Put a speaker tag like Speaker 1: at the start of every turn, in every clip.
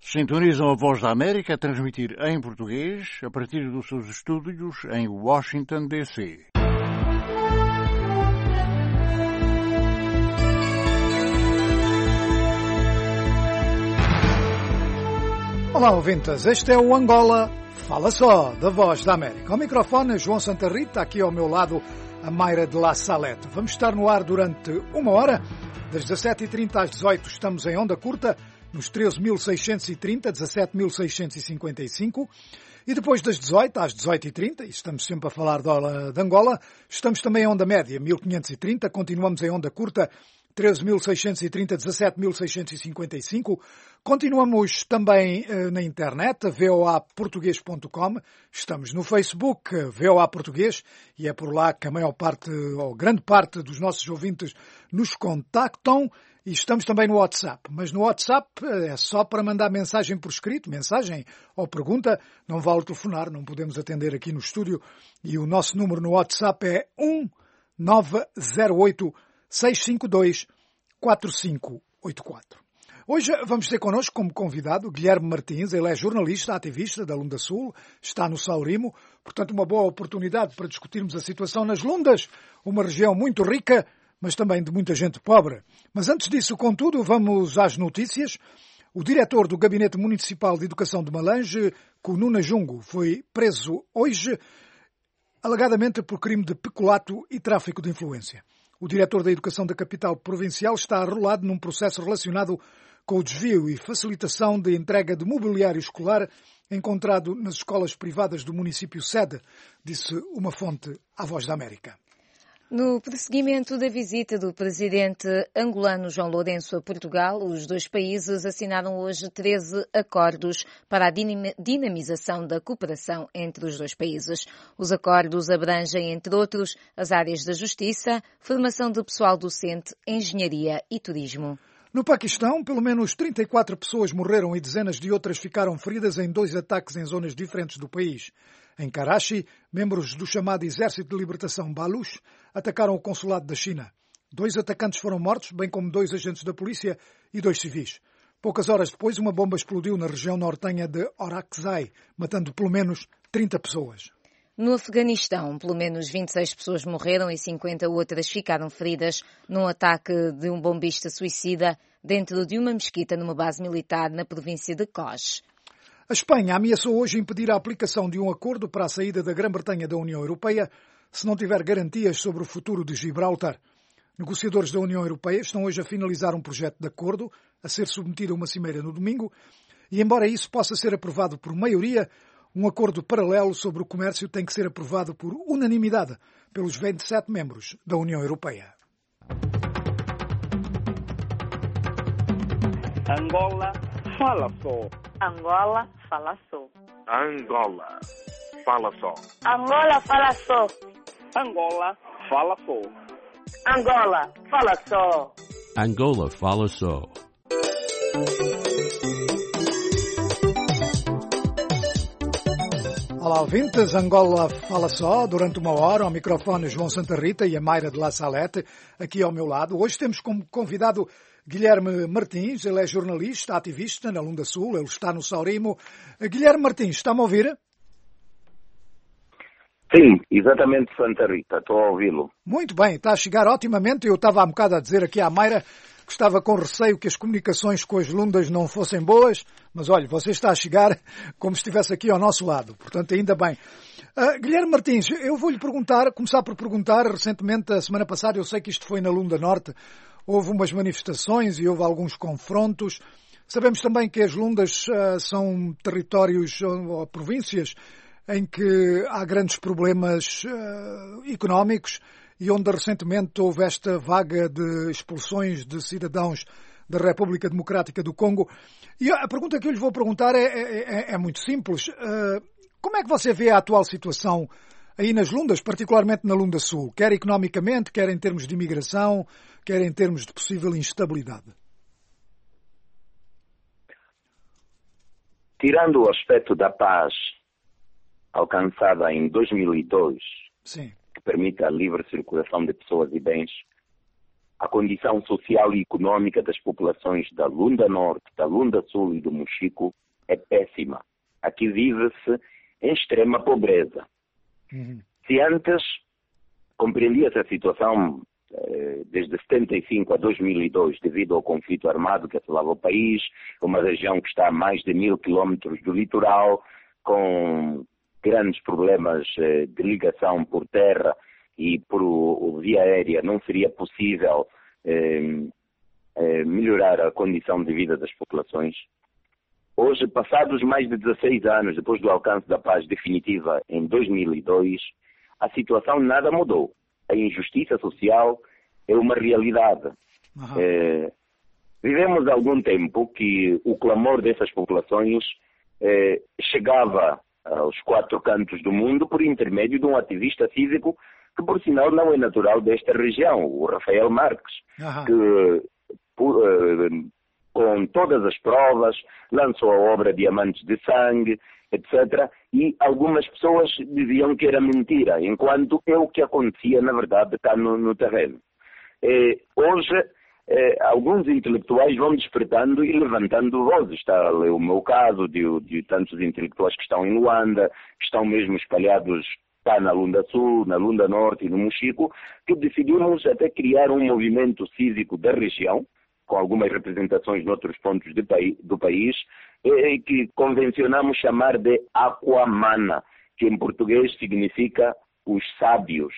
Speaker 1: Sintonizam a Voz da América a transmitir em português a partir dos seus estúdios em Washington, D.C.
Speaker 2: Olá, ouvintes. Este é o Angola Fala Só, da Voz da América. Ao microfone, João Santa Rita, aqui ao meu lado, a Mayra de La Salete. Vamos estar no ar durante uma hora, das 17h30 às 18h. Estamos em onda curta, nos 13.630, 17.655. E depois das 18 às 18h30, e estamos sempre a falar de Angola, estamos também em onda média, 1530, continuamos em onda curta, 13.630, 17.655. Continuamos também na internet, voaportugues.com. Estamos no Facebook, VOA Português, e é por lá que a maior parte, ou grande parte dos nossos ouvintes nos contactam. E estamos também no WhatsApp. Mas no WhatsApp é só para mandar mensagem por escrito, mensagem ou pergunta. Não vale telefonar, não podemos atender aqui no estúdio. E o nosso número no WhatsApp é 1908 652 4584. Hoje vamos ter connosco como convidado Guilherme Martins. Ele é jornalista, ativista da Lunda Sul, está no Saurimo, portanto uma boa oportunidade para discutirmos a situação nas Lundas, uma região muito rica, mas também de muita gente pobre. Mas antes disso, contudo, vamos às notícias. O diretor do Gabinete Municipal de Educação de Malange, Kununa Jungo, foi preso hoje, alegadamente por crime de peculato e tráfico de influência. O diretor da Educação da capital provincial está arrolado num processo relacionado com o desvio e facilitação de entrega de mobiliário escolar encontrado nas escolas privadas do município sede, disse uma fonte à Voz da América.
Speaker 3: No prosseguimento da visita do presidente angolano João Lourenço a Portugal, os dois países assinaram hoje 13 acordos para a dinamização da cooperação entre os dois países. Os acordos abrangem, entre outros, as áreas da justiça, formação de pessoal docente, engenharia e turismo.
Speaker 2: No Paquistão, pelo menos 34 pessoas morreram e dezenas de outras ficaram feridas em 2 ataques em zonas diferentes do país. Em Karachi, membros do chamado Exército de Libertação Baluch atacaram o consulado da China. 2 atacantes foram mortos, bem como 2 agentes da polícia e 2 civis. Poucas horas depois, uma bomba explodiu na região nortenha de Orakzai, matando pelo menos 30 pessoas.
Speaker 3: No Afeganistão, pelo menos 26 pessoas morreram e 50 outras ficaram feridas num ataque de um bombista suicida dentro de uma mesquita numa base militar na província de Kos.
Speaker 2: A Espanha ameaçou hoje impedir a aplicação de um acordo para a saída da Grã-Bretanha da União Europeia se não tiver garantias sobre o futuro de Gibraltar. Negociadores da União Europeia estão hoje a finalizar um projeto de acordo a ser submetido a uma cimeira no domingo e, embora isso possa ser aprovado por maioria, um acordo paralelo sobre o comércio tem que ser aprovado por unanimidade pelos 27 membros da União Europeia.
Speaker 4: Angola fala só.
Speaker 5: Angola fala só.
Speaker 6: Angola fala só.
Speaker 5: Angola fala só.
Speaker 4: Angola fala só.
Speaker 5: Angola fala só.
Speaker 7: Angola fala só.
Speaker 2: Olá, ouvintes. Angola fala só durante uma hora. Ao microfone João Santa Rita e a Mayra de La Salete, aqui ao meu lado. Hoje temos como convidado Guilherme Martins. Ele é jornalista, ativista na Lunda Sul. Ele está no Saurimo. Guilherme Martins, está-me a ouvir?
Speaker 6: Sim, exatamente, Santa Rita. Estou a ouvi-lo.
Speaker 2: Muito bem, está a chegar otimamente. Eu estava há um bocado a dizer aqui à Mayra que estava com receio que as comunicações com as Lundas não fossem boas, mas olha, você está a chegar como se estivesse aqui ao nosso lado, portanto ainda bem. Guilherme Martins, eu vou-lhe começar por perguntar, recentemente, a semana passada, eu sei que isto foi na Lunda Norte, houve umas manifestações e houve alguns confrontos. Sabemos também que as Lundas são territórios ou províncias em que há grandes problemas económicos e onde recentemente houve esta vaga de expulsões de cidadãos da República Democrática do Congo. E a pergunta que eu lhe vou perguntar é muito simples. Como é que você vê a atual situação aí nas Lundas, particularmente na Lunda Sul, quer economicamente, quer em termos de imigração, quer em termos de possível instabilidade?
Speaker 6: Tirando o aspecto da paz alcançada em 2002,
Speaker 2: sim,
Speaker 6: que permite a livre circulação de pessoas e bens, a condição social e econômica das populações da Lunda Norte, da Lunda Sul e do Mochico é péssima. Aqui vive-se em extrema pobreza. Se antes compreendia-se a situação desde 75 a 2002, devido ao conflito armado que assolava o país, uma região que está a mais de 1000 quilómetros do litoral, com grandes problemas de ligação por terra e por via aérea, não seria possível melhorar a condição de vida das populações. Hoje, passados mais de 16 anos, depois do alcance da paz definitiva em 2002, a situação nada mudou. A injustiça social é uma realidade. Vivemos há algum tempo que o clamor dessas populações chegava aos 4 cantos do mundo por intermédio de um ativista cívico que, por sinal, não é natural desta região, o Rafael Marques, que, com todas as provas, lançou a obra Diamantes de Sangue, etc. E algumas pessoas diziam que era mentira, enquanto é o que acontecia, na verdade, cá no terreno. Hoje, alguns intelectuais vão despertando e levantando vozes. Está o meu caso, de tantos intelectuais que estão em Luanda, que estão mesmo espalhados cá na Lunda Sul, na Lunda Norte e no Mochico, que decidimos até criar um movimento cívico da região, com algumas representações noutros pontos do país, que convencionamos chamar de Aquamana, que em português significa os sábios.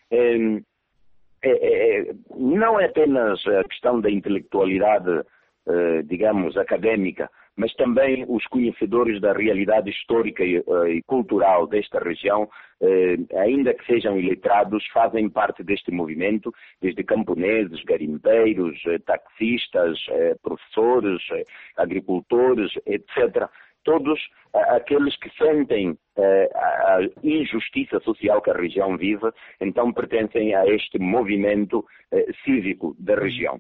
Speaker 6: Não é apenas a questão da intelectualidade, digamos, académica, mas também os conhecedores da realidade histórica e cultural desta região, ainda que sejam iletrados, fazem parte deste movimento, desde camponeses, garimpeiros, taxistas, professores, agricultores, etc. Todos aqueles que sentem a injustiça social que a região vive, então pertencem a este movimento cívico da região.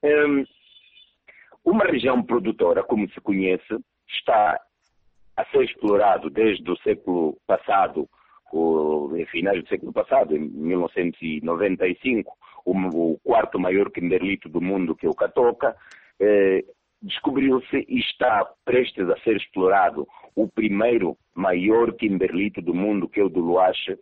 Speaker 6: Uma região produtora, como se conhece, está a ser explorado desde o século passado, em finais do século passado, em 1995, o quarto maior kimberlito do mundo, que é o Catoca, descobriu-se e está prestes a ser explorado o primeiro maior kimberlito do mundo, que é o do Luache.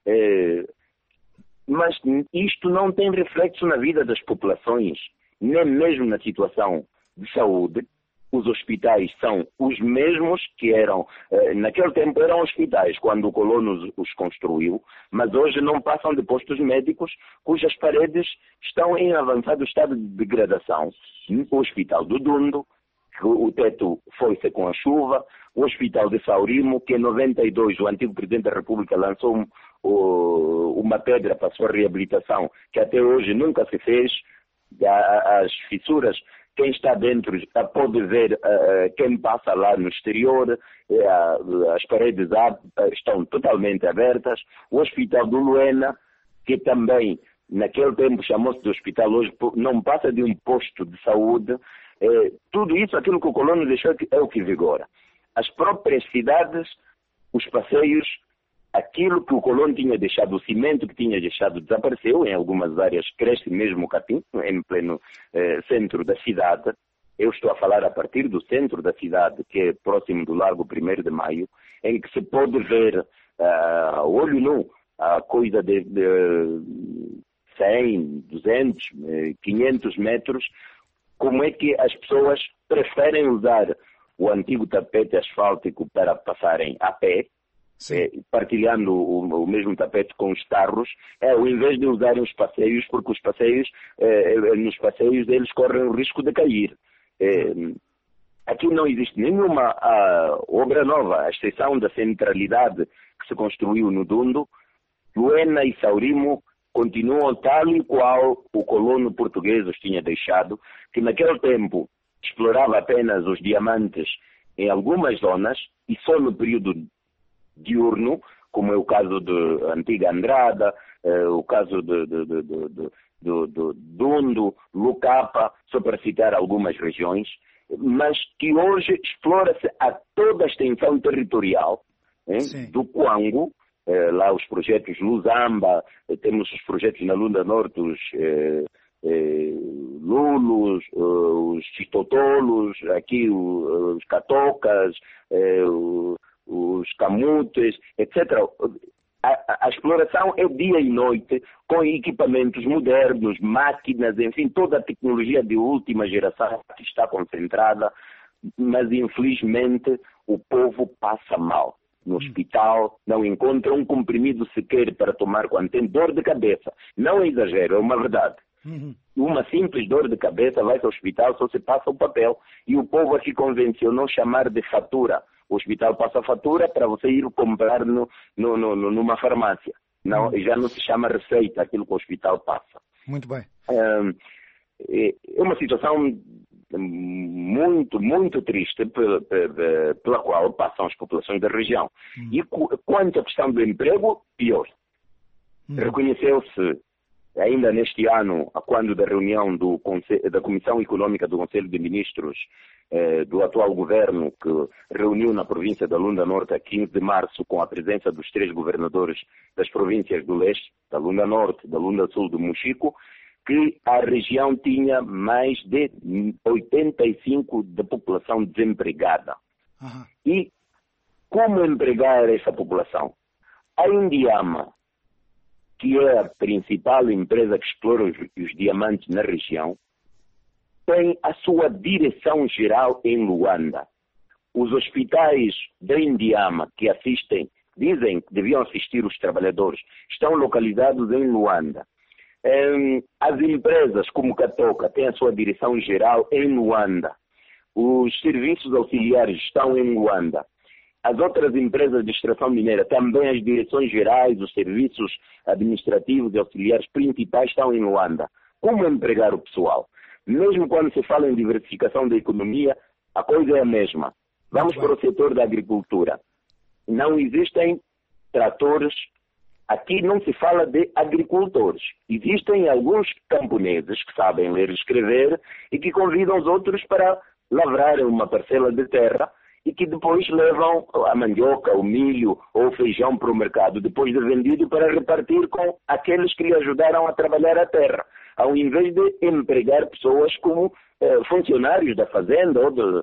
Speaker 6: Mas isto não tem reflexo na vida das populações, nem mesmo na situação de saúde. Os hospitais são os mesmos que eram, naquele tempo eram hospitais, quando o colono os construiu, mas hoje não passam de postos médicos cujas paredes estão em avançado estado de degradação. O Hospital do Dundo, que o teto foi-se com a chuva, o Hospital de Saurimo, que em 92 o antigo Presidente da República lançou uma pedra para a sua reabilitação, que até hoje nunca se fez. As fissuras, quem está dentro pode ver, quem passa lá no exterior, as paredes estão totalmente abertas. O Hospital do Luena, que também naquele tempo chamou-se de hospital, hoje não passa de um posto de saúde. Tudo isso, aquilo que o colono deixou, é o que vigora. As próprias cidades, os passeios, aquilo que o colono tinha deixado, o cimento que tinha deixado, desapareceu. Em algumas áreas cresce mesmo o capim, em pleno centro da cidade. Eu estou a falar a partir do centro da cidade, que é próximo do Largo 1º de Maio, em que se pode ver, olho nu, a coisa de 100, 200, 500 metros, como é que as pessoas preferem usar o antigo tapete asfáltico para passarem a pé, partilhando o mesmo tapete com os carros, ao invés de usarem os passeios, porque os passeios, nos passeios eles correm o risco de cair. Aqui não existe nenhuma obra nova, à exceção da centralidade que se construiu no Dundo. Luena e Saurimo continuam tal e qual o colono português os tinha deixado, que naquele tempo explorava apenas os diamantes em algumas zonas e só no período diurno, como é o caso de Antiga Andrada, o caso do Dundo, Lucapa, só para citar algumas regiões, mas que hoje explora-se a toda a extensão territorial do Quango, lá os projetos Luzamba, temos os projetos na Lunda Norte, lulos, os chistotolos, aqui os catocas, os camutes, etc. A exploração é dia e noite, com equipamentos modernos, máquinas, enfim, toda a tecnologia de última geração que está concentrada, mas infelizmente o povo passa mal. No hospital, não encontra um comprimido sequer para tomar quando tem dor de cabeça. Não é exagero, é uma verdade. Uma simples dor de cabeça, vai ao hospital, só se passa o papel. E o povo aqui convencionou chamar de fatura. O hospital passa a fatura para você ir comprar numa farmácia. Não, já não se chama receita, aquilo que o hospital passa.
Speaker 2: Muito bem.
Speaker 6: É uma situação muito, muito triste pela qual passam as populações da região. E quanto à questão do emprego, pior. Reconheceu-se ainda neste ano, quando da reunião da Comissão Econômica do Conselho de Ministros do atual governo, que reuniu na província da Lunda Norte a 15 de março, com a presença dos 3 governadores das províncias do leste, da Lunda Norte, da Lunda Sul, do Mochico, que a região tinha mais de 85% da população desempregada. E como empregar essa população? A Indiama, que é a principal empresa que explora os diamantes na região, tem a sua direção geral em Luanda. Os hospitais da Indiama que dizem que deviam assistir os trabalhadores, estão localizados em Luanda. As empresas como Catoca têm a sua direção geral em Luanda. Os serviços auxiliares estão em Luanda. As outras empresas de extração mineira, também as direções gerais, os serviços administrativos e auxiliares principais estão em Luanda. Como empregar o pessoal? Mesmo quando se fala em diversificação da economia, a coisa é a mesma. Vamos para o setor da agricultura. Não existem tratores. Aqui não se fala de agricultores. Existem alguns camponeses que sabem ler e escrever e que convidam os outros para lavrarem uma parcela de terra e que depois levam a mandioca, o milho ou o feijão para o mercado, depois de vendido, para repartir com aqueles que lhe ajudaram a trabalhar a terra, ao invés de empregar pessoas como funcionários da fazenda ou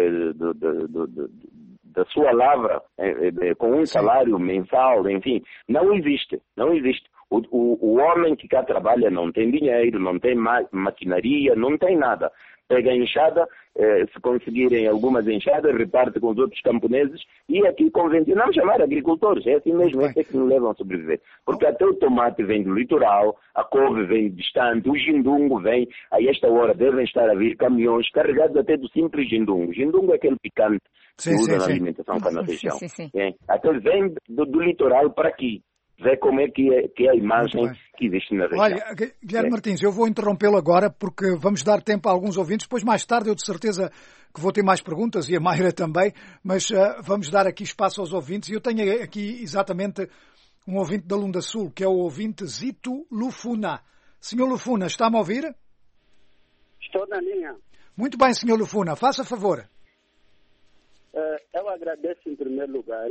Speaker 6: da sua lavra, com um salário mensal, enfim. Não existe. O homem que cá trabalha não tem dinheiro, não tem maquinaria, não tem nada. Pega a enxada, se conseguirem algumas enxadas, reparte com os outros camponeses e aqui convencionamos chamar agricultores. É assim mesmo, é que nos levam a sobreviver. Porque até o tomate vem do litoral, a couve vem distante, o jindungo vem, a esta hora devem estar a vir caminhões carregados até do simples jindungo. Jindungo é aquele picante que usa na alimentação cá na região. Aquele vem do litoral para aqui. Vê como é que é a imagem que existe na região.
Speaker 2: Olha, Guilherme Martins, eu vou interrompê-lo agora porque vamos dar tempo a alguns ouvintes. Depois, mais tarde, eu de certeza que vou ter mais perguntas e a Mayra também, mas vamos dar aqui espaço aos ouvintes. E eu tenho aqui exatamente um ouvinte da Lunda Sul, que é o ouvinte Zito Lufuna. Senhor Lufuna, está-me a ouvir?
Speaker 8: Estou na linha.
Speaker 2: Muito bem, senhor Lufuna, faça favor.
Speaker 8: Eu agradeço em primeiro lugar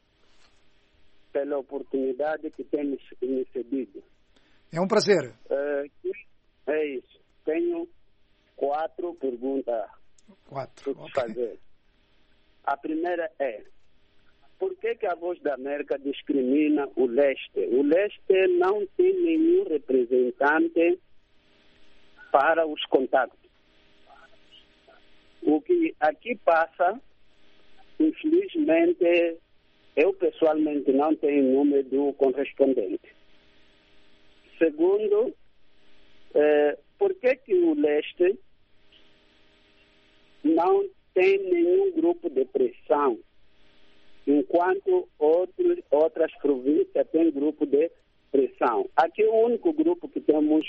Speaker 8: pela oportunidade que temos recebido.
Speaker 2: É um prazer.
Speaker 8: É isso. Tenho 4 perguntas para fazer. A primeira é: por que a Voz da América discrimina o leste? O leste não tem nenhum representante para os contatos. O que aqui passa, infelizmente, eu pessoalmente não tenho número do correspondente. Segundo, por que o leste não tem nenhum grupo de pressão, enquanto outras províncias têm grupo de pressão? Aqui o único grupo que temos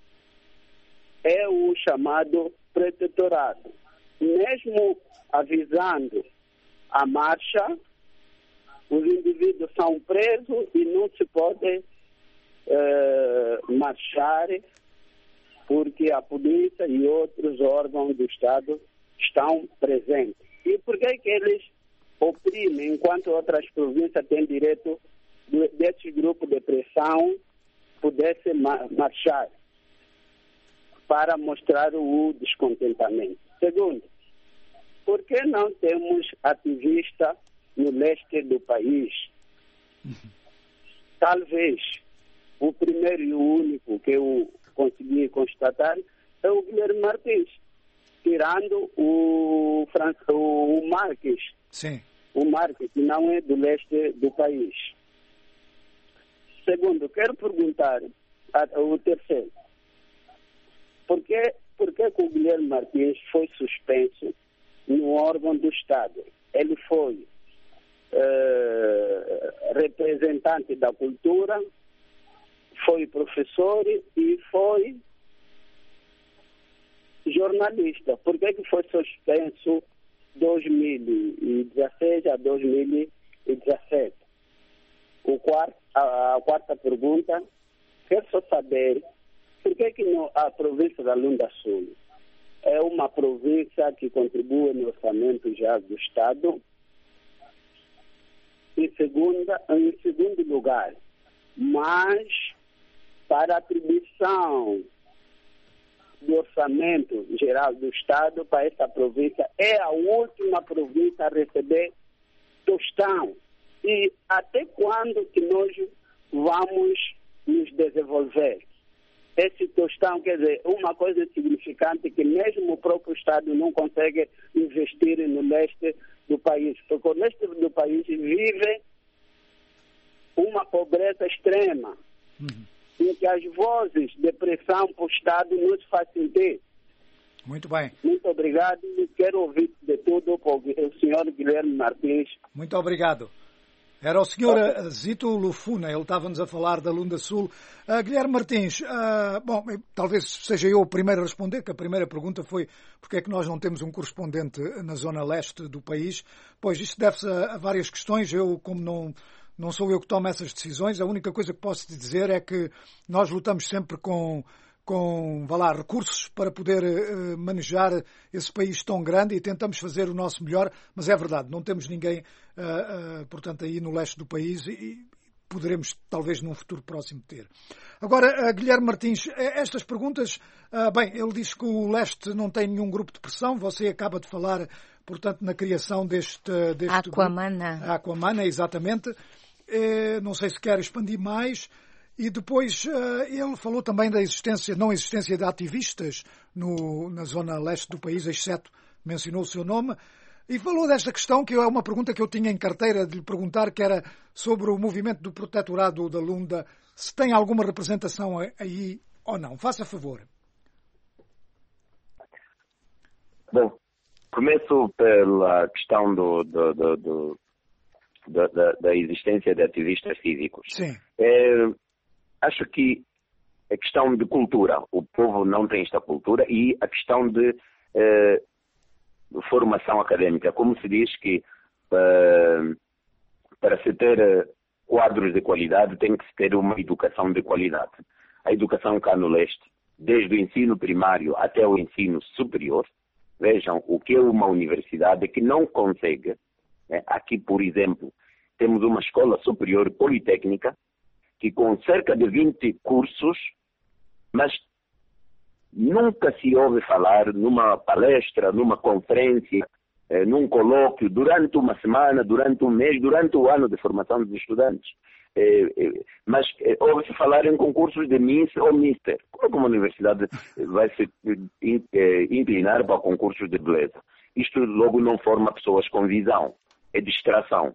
Speaker 8: é o chamado protetorado. Mesmo avisando a marcha, os indivíduos são presos e não se pode marchar porque a polícia e outros órgãos do Estado estão presentes. E por que eles oprimem enquanto outras províncias têm direito desse grupo de pressão pudesse marchar? para mostrar o descontentamento. Segundo, por que não temos ativistas no leste do país? Talvez o primeiro e o único que eu consegui constatar é o Guilherme Martins, tirando o Marques.
Speaker 2: Sim.
Speaker 8: O Marques, que não é do leste do país. Segundo, quero perguntar o terceiro. Por que o Guilherme Martins foi suspenso no órgão do Estado? Ele foi representante da cultura, foi professor e foi jornalista. Por que foi suspenso 2016 a 2017? A quarta pergunta, quero só saber por que a província da Lunda Sul é uma província que contribui no orçamento já do Estado. Em segundo lugar, mas para a atribuição do orçamento geral do Estado para essa província, é a última província a receber tostão. E até quando que nós vamos nos desenvolver? Esse tostão, quer dizer, uma coisa significante que mesmo o próprio Estado não consegue investir no leste do país, porque o leste do país vive uma pobreza extrema, em que as vozes de pressão para o Estado não se faz sentir.
Speaker 2: Muito bem.
Speaker 8: Muito obrigado e quero ouvir de tudo o senhor Guilherme Martins.
Speaker 2: Muito obrigado. Era o senhor Zito Lufuna, ele estava-nos a falar da Lunda Sul. Guilherme Martins, bom, talvez seja eu o primeiro a responder, que a primeira pergunta foi porque é que nós não temos um correspondente na zona leste do país. Pois isso deve-se a várias questões. Eu, como não sou eu que tomo essas decisões, a única coisa que posso te dizer é que nós lutamos sempre com recursos para poder manejar esse país tão grande e tentamos fazer o nosso melhor, mas é verdade, não temos ninguém, portanto, aí no leste do país e poderemos, talvez, num futuro próximo ter. Agora, Guilherme Martins, estas perguntas, bem, ele disse que o leste não tem nenhum grupo de pressão, você acaba de falar, portanto, na criação deste
Speaker 3: Aquamana.
Speaker 2: Grupo. Aquamana, exatamente. Não sei se quer expandir mais. E depois ele falou também da não existência de ativistas na zona leste do país, exceto mencionou o seu nome, e falou desta questão, que é uma pergunta que eu tinha em carteira de lhe perguntar, que era sobre o movimento do protetorado da Lunda, se tem alguma representação aí ou não. Faça favor.
Speaker 6: Bom, começo pela questão da existência de ativistas cívicos.
Speaker 2: Sim.
Speaker 6: Acho que a questão de cultura, o povo não tem esta cultura, e a questão de formação académica, como se diz que para se ter quadros de qualidade tem que se ter uma educação de qualidade. A educação cá no leste, desde o ensino primário até o ensino superior, vejam o que é uma universidade que não consegue. Aqui, por exemplo, temos uma escola superior politécnica que com cerca de 20 cursos, mas nunca se ouve falar numa palestra, numa conferência, num colóquio, durante uma semana, durante um mês, durante o ano de formação dos estudantes. Mas ouve-se falar em concursos de Miss ou Mister. Como é que uma universidade vai se inclinar para concursos de beleza? Isto logo não forma pessoas com visão, é distração.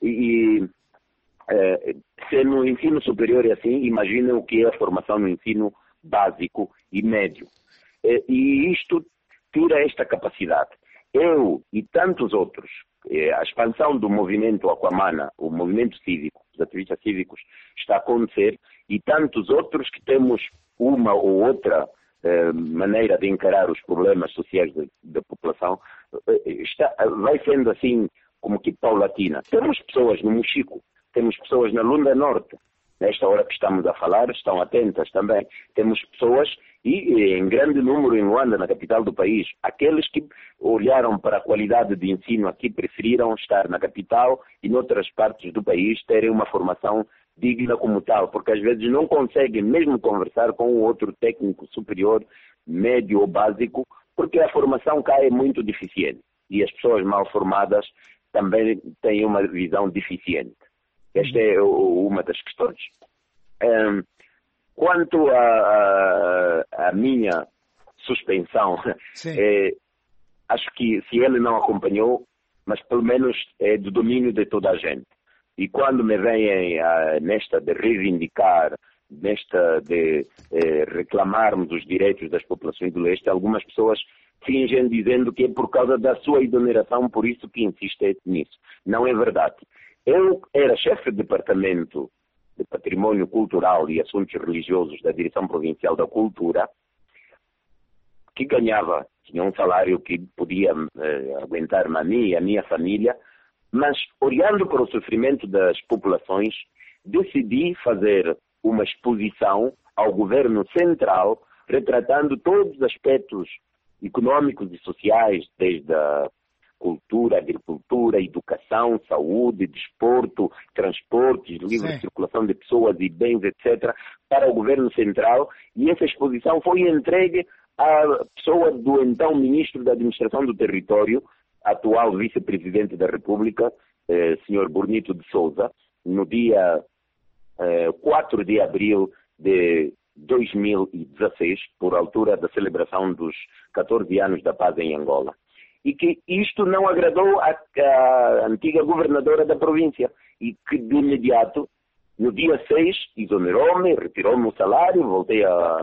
Speaker 6: Se no ensino superior é assim, imaginem o que é a formação no ensino básico e médio. E isto tira esta capacidade. Eu e tantos outros, a expansão do movimento Aquamana, o movimento cívico, os ativistas cívicos, está a acontecer, e tantos outros que temos uma ou outra maneira de encarar os problemas sociais da população, vai sendo assim como que paulatina. Temos pessoas no Mochico, temos pessoas na Lunda Norte, nesta hora que estamos a falar, estão atentas também. Temos pessoas, e em grande número em Luanda, na capital do país, aqueles que olharam para a qualidade de ensino aqui preferiram estar na capital e noutras partes do país terem uma formação digna como tal, porque às vezes não conseguem mesmo conversar com o outro técnico superior médio ou básico, porque a formação cá é muito deficiente e as pessoas mal formadas também têm uma visão deficiente. Esta é uma das questões. Quanto à minha suspensão, acho que se ele não acompanhou, mas pelo menos é do domínio de toda a gente. E quando me vêm nesta de reivindicar, nesta de reclamarmos os direitos das populações do leste, algumas pessoas fingem dizendo que é por causa da sua exoneração, por isso que insiste nisso. Não é verdade. Eu era chefe de departamento de Património Cultural e Assuntos Religiosos da Direção Provincial da Cultura, que tinha um salário que podia aguentar-me a mim e a minha família, mas olhando para o sofrimento das populações, decidi fazer uma exposição ao governo central, retratando todos os aspectos econômicos e sociais, desde a cultura, agricultura, educação, saúde, desporto, transportes, livre circulação de pessoas e bens, etc., para o governo central, e essa exposição foi entregue à pessoa do então Ministro da Administração do Território, atual Vice-Presidente da República, Sr. Bonito de Sousa, no dia 4 de abril de 2016, por altura da celebração dos 14 anos da paz em Angola. E que isto não agradou à antiga governadora da província e que de imediato, no dia 6, exonerou-me, retirou-me o salário, voltei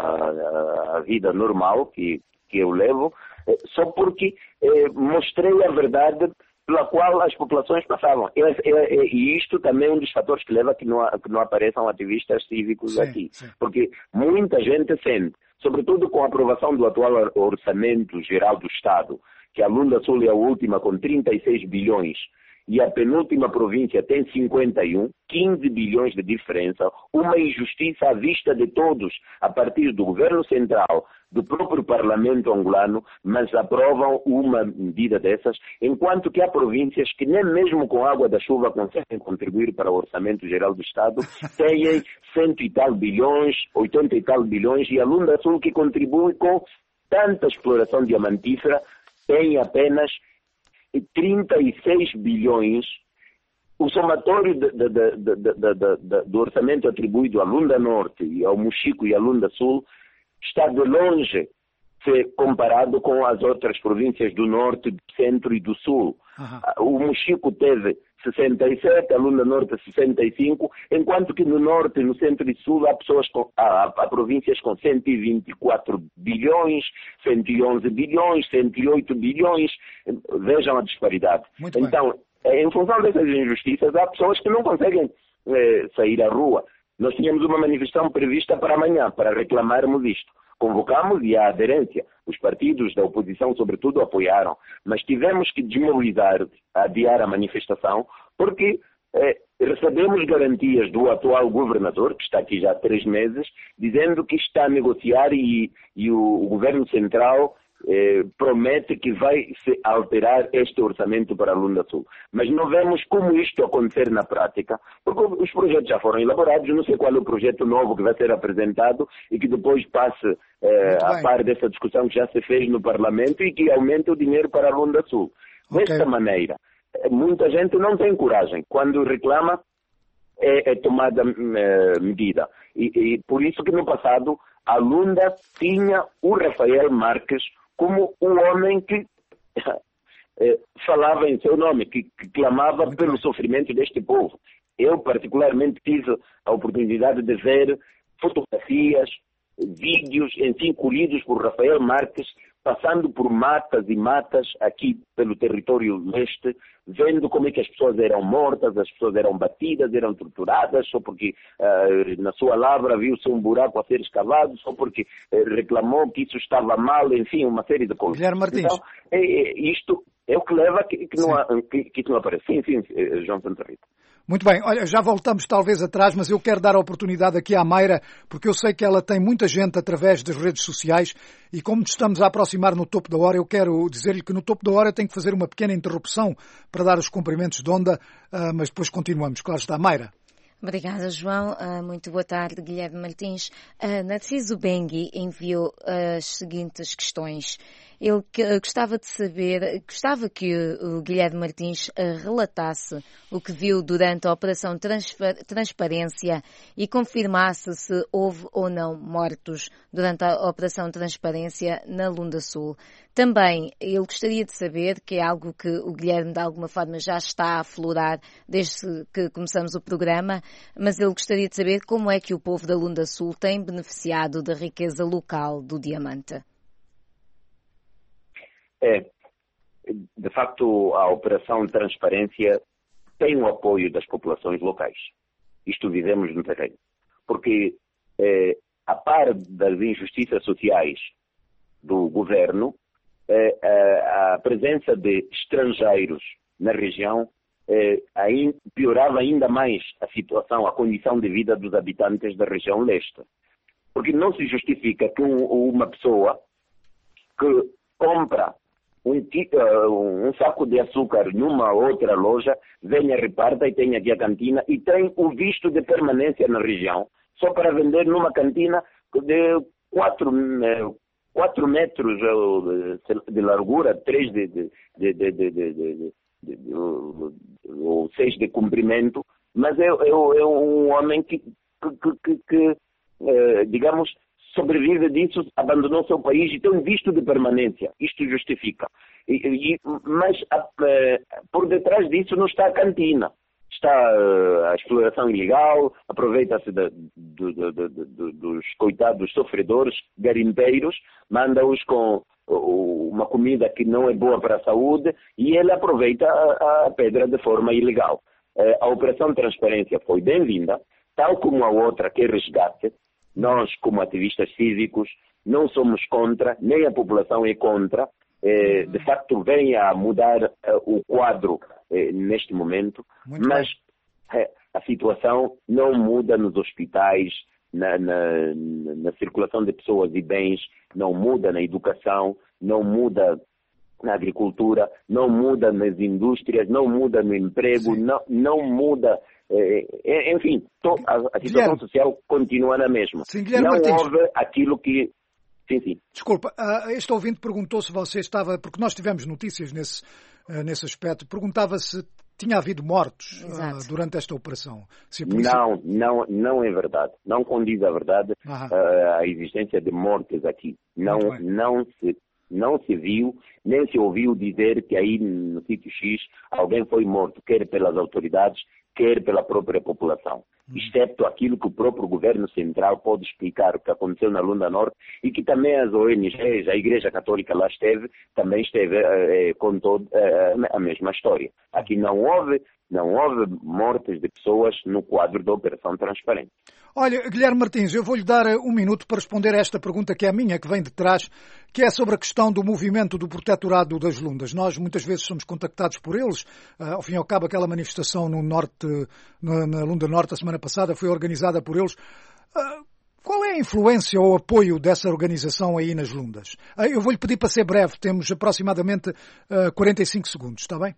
Speaker 6: à vida normal que eu levo, só porque mostrei a verdade pela qual as populações passavam. E isto também é um dos fatores que leva a que não apareçam ativistas cívicos aqui. Sim. Porque muita gente sente, sobretudo com a aprovação do atual Orçamento Geral do Estado, que a Lunda Sul é a última com 36 bilhões e a penúltima província tem 51, 15 bilhões de diferença, uma injustiça à vista de todos, a partir do governo central, do próprio parlamento angolano, mas aprovam uma medida dessas, enquanto que há províncias que nem mesmo com a água da chuva conseguem contribuir para o Orçamento Geral do Estado, têm 100 e tal bilhões, 80 e tal bilhões, e a Lunda Sul, que contribui com tanta exploração diamantífera, tem apenas 36 bilhões. O somatório do orçamento atribuído à Lunda Norte, ao Mochico e à Lunda Sul está de longe se comparado com as outras províncias do Norte, do Centro e do Sul. O Mochico teve 67, a Lunda Norte 65, enquanto que no Norte, no Centro e Sul há províncias com 124 bilhões, 111 bilhões, 108 bilhões. Vejam a disparidade. Então, em função dessas injustiças, há pessoas que não conseguem sair à rua. Nós tínhamos uma manifestação prevista para amanhã, para reclamarmos isto. Convocamos e a aderência, os partidos da oposição, sobretudo, apoiaram. Mas tivemos que desmobilizar, adiar a manifestação, porque recebemos garantias do atual governador, que está aqui já há 3 meses, dizendo que está a negociar e o governo central promete que vai se alterar este orçamento para a Lunda Sul. Mas não vemos como isto acontecer na prática, porque os projetos já foram elaborados, não sei qual é o projeto novo que vai ser apresentado e que depois passe a par dessa discussão que já se fez no Parlamento e que aumente o dinheiro para a Lunda Sul. Desta maneira, muita gente não tem coragem. Quando reclama, é tomada medida. E por isso que no passado a Lunda tinha o Rafael Marques como um homem que falava em seu nome, que clamava pelo sofrimento deste povo. Eu, particularmente, tive a oportunidade de ver fotografias, vídeos, enfim, colhidos por Rafael Marques, passando por matas e matas aqui pelo território leste, vendo como é que as pessoas eram mortas, as pessoas eram batidas, eram torturadas, só porque na sua lavra viu-se um buraco a ser escavado, só porque reclamou que isso estava mal, enfim, uma série de coisas.
Speaker 2: Guilherme Martins.
Speaker 6: Então, isto é o que leva a que isso não apareça. Sim, João Santa Rita.
Speaker 2: Muito bem, olha, já voltamos talvez atrás, mas eu quero dar a oportunidade aqui à Mayra, porque eu sei que ela tem muita gente através das redes sociais e como nos estamos a aproximar no topo da hora, eu quero dizer-lhe que no topo da hora eu tenho que fazer uma pequena interrupção para dar os cumprimentos de onda, mas depois continuamos. Claro está, Mayra.
Speaker 3: Obrigada, João. Muito boa tarde, Guilherme Martins. Narciso Bengui enviou as seguintes questões. Ele gostava que o Guilherme Martins relatasse o que viu durante a Operação Transparência e confirmasse se houve ou não mortos durante a Operação Transparência na Lunda Sul. Também ele gostaria de saber, que é algo que o Guilherme de alguma forma já está a aflorar desde que começamos o programa, mas ele gostaria de saber como é que o povo da Lunda Sul tem beneficiado da riqueza local do diamante.
Speaker 6: De facto, a Operação Transparência tem o apoio das populações locais. Isto vivemos no terreno. Porque, a par das injustiças sociais do governo, a presença de estrangeiros na região piorava ainda mais a situação, a condição de vida dos habitantes da região leste. Porque não se justifica que uma pessoa que compra um saco de açúcar numa outra loja, venha, reparta e tenha aqui a cantina e tem o visto de permanência na região, só para vender numa cantina de 4 metros de largura, 3 ou 6 de comprimento, mas é um homem que digamos, sobrevive disso, abandonou seu país e tem um visto de permanência. Isto justifica. Mas por detrás disso não está a cantina. Está a exploração ilegal, aproveita-se dos coitados sofredores, garimpeiros, manda-os com uma comida que não é boa para a saúde e ele aproveita a pedra de forma ilegal. A Operação Transparência foi bem-vinda, tal como a outra que é resgate. Nós, como ativistas cívicos, não somos contra, nem a população é contra. De facto, vem a mudar o quadro neste momento, mas a situação não muda nos hospitais, na circulação de pessoas e bens, não muda na educação, não muda na agricultura, não muda nas indústrias, não muda no emprego, não muda... enfim, a situação social continua na mesma.
Speaker 2: Sim,
Speaker 6: não houve aquilo que... Sim.
Speaker 2: Desculpa, este ouvinte perguntou se você estava... Porque nós tivemos notícias nesse aspecto. Perguntava se tinha havido mortos durante esta operação. Se a polícia...
Speaker 6: Não é verdade. Não condiz a verdade a existência de mortes aqui. Não se viu, nem se ouviu dizer que aí no sítio X alguém foi morto, quer pelas autoridades, quer pela própria população. Excepto aquilo que o próprio governo central pode explicar o que aconteceu na Lunda Norte e que também as ONGs, a Igreja Católica lá também esteve com toda a mesma história. Aqui não houve mortes de pessoas no quadro da Operação Transparente.
Speaker 2: Olha, Guilherme Martins, eu vou-lhe dar um minuto para responder a esta pergunta que é a minha, que vem de trás, que é sobre a questão do movimento do Protetorado das Lundas. Nós muitas vezes somos contactados por eles. Ao fim e ao cabo, aquela manifestação no norte, na Lunda Norte, a semana passada, foi organizada por eles. Qual é a influência ou apoio dessa organização aí nas Lundas? Eu vou-lhe pedir para ser breve, temos aproximadamente 45 segundos, está bem?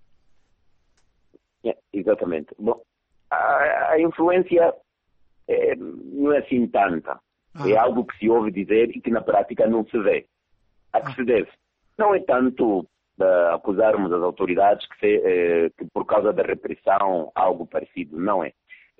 Speaker 6: Exatamente. Bom, a influência não é assim tanta. É algo que se ouve dizer e que na prática não se vê. A que se deve? Não é tanto acusarmos as autoridades que por causa da repressão, algo parecido. Não é.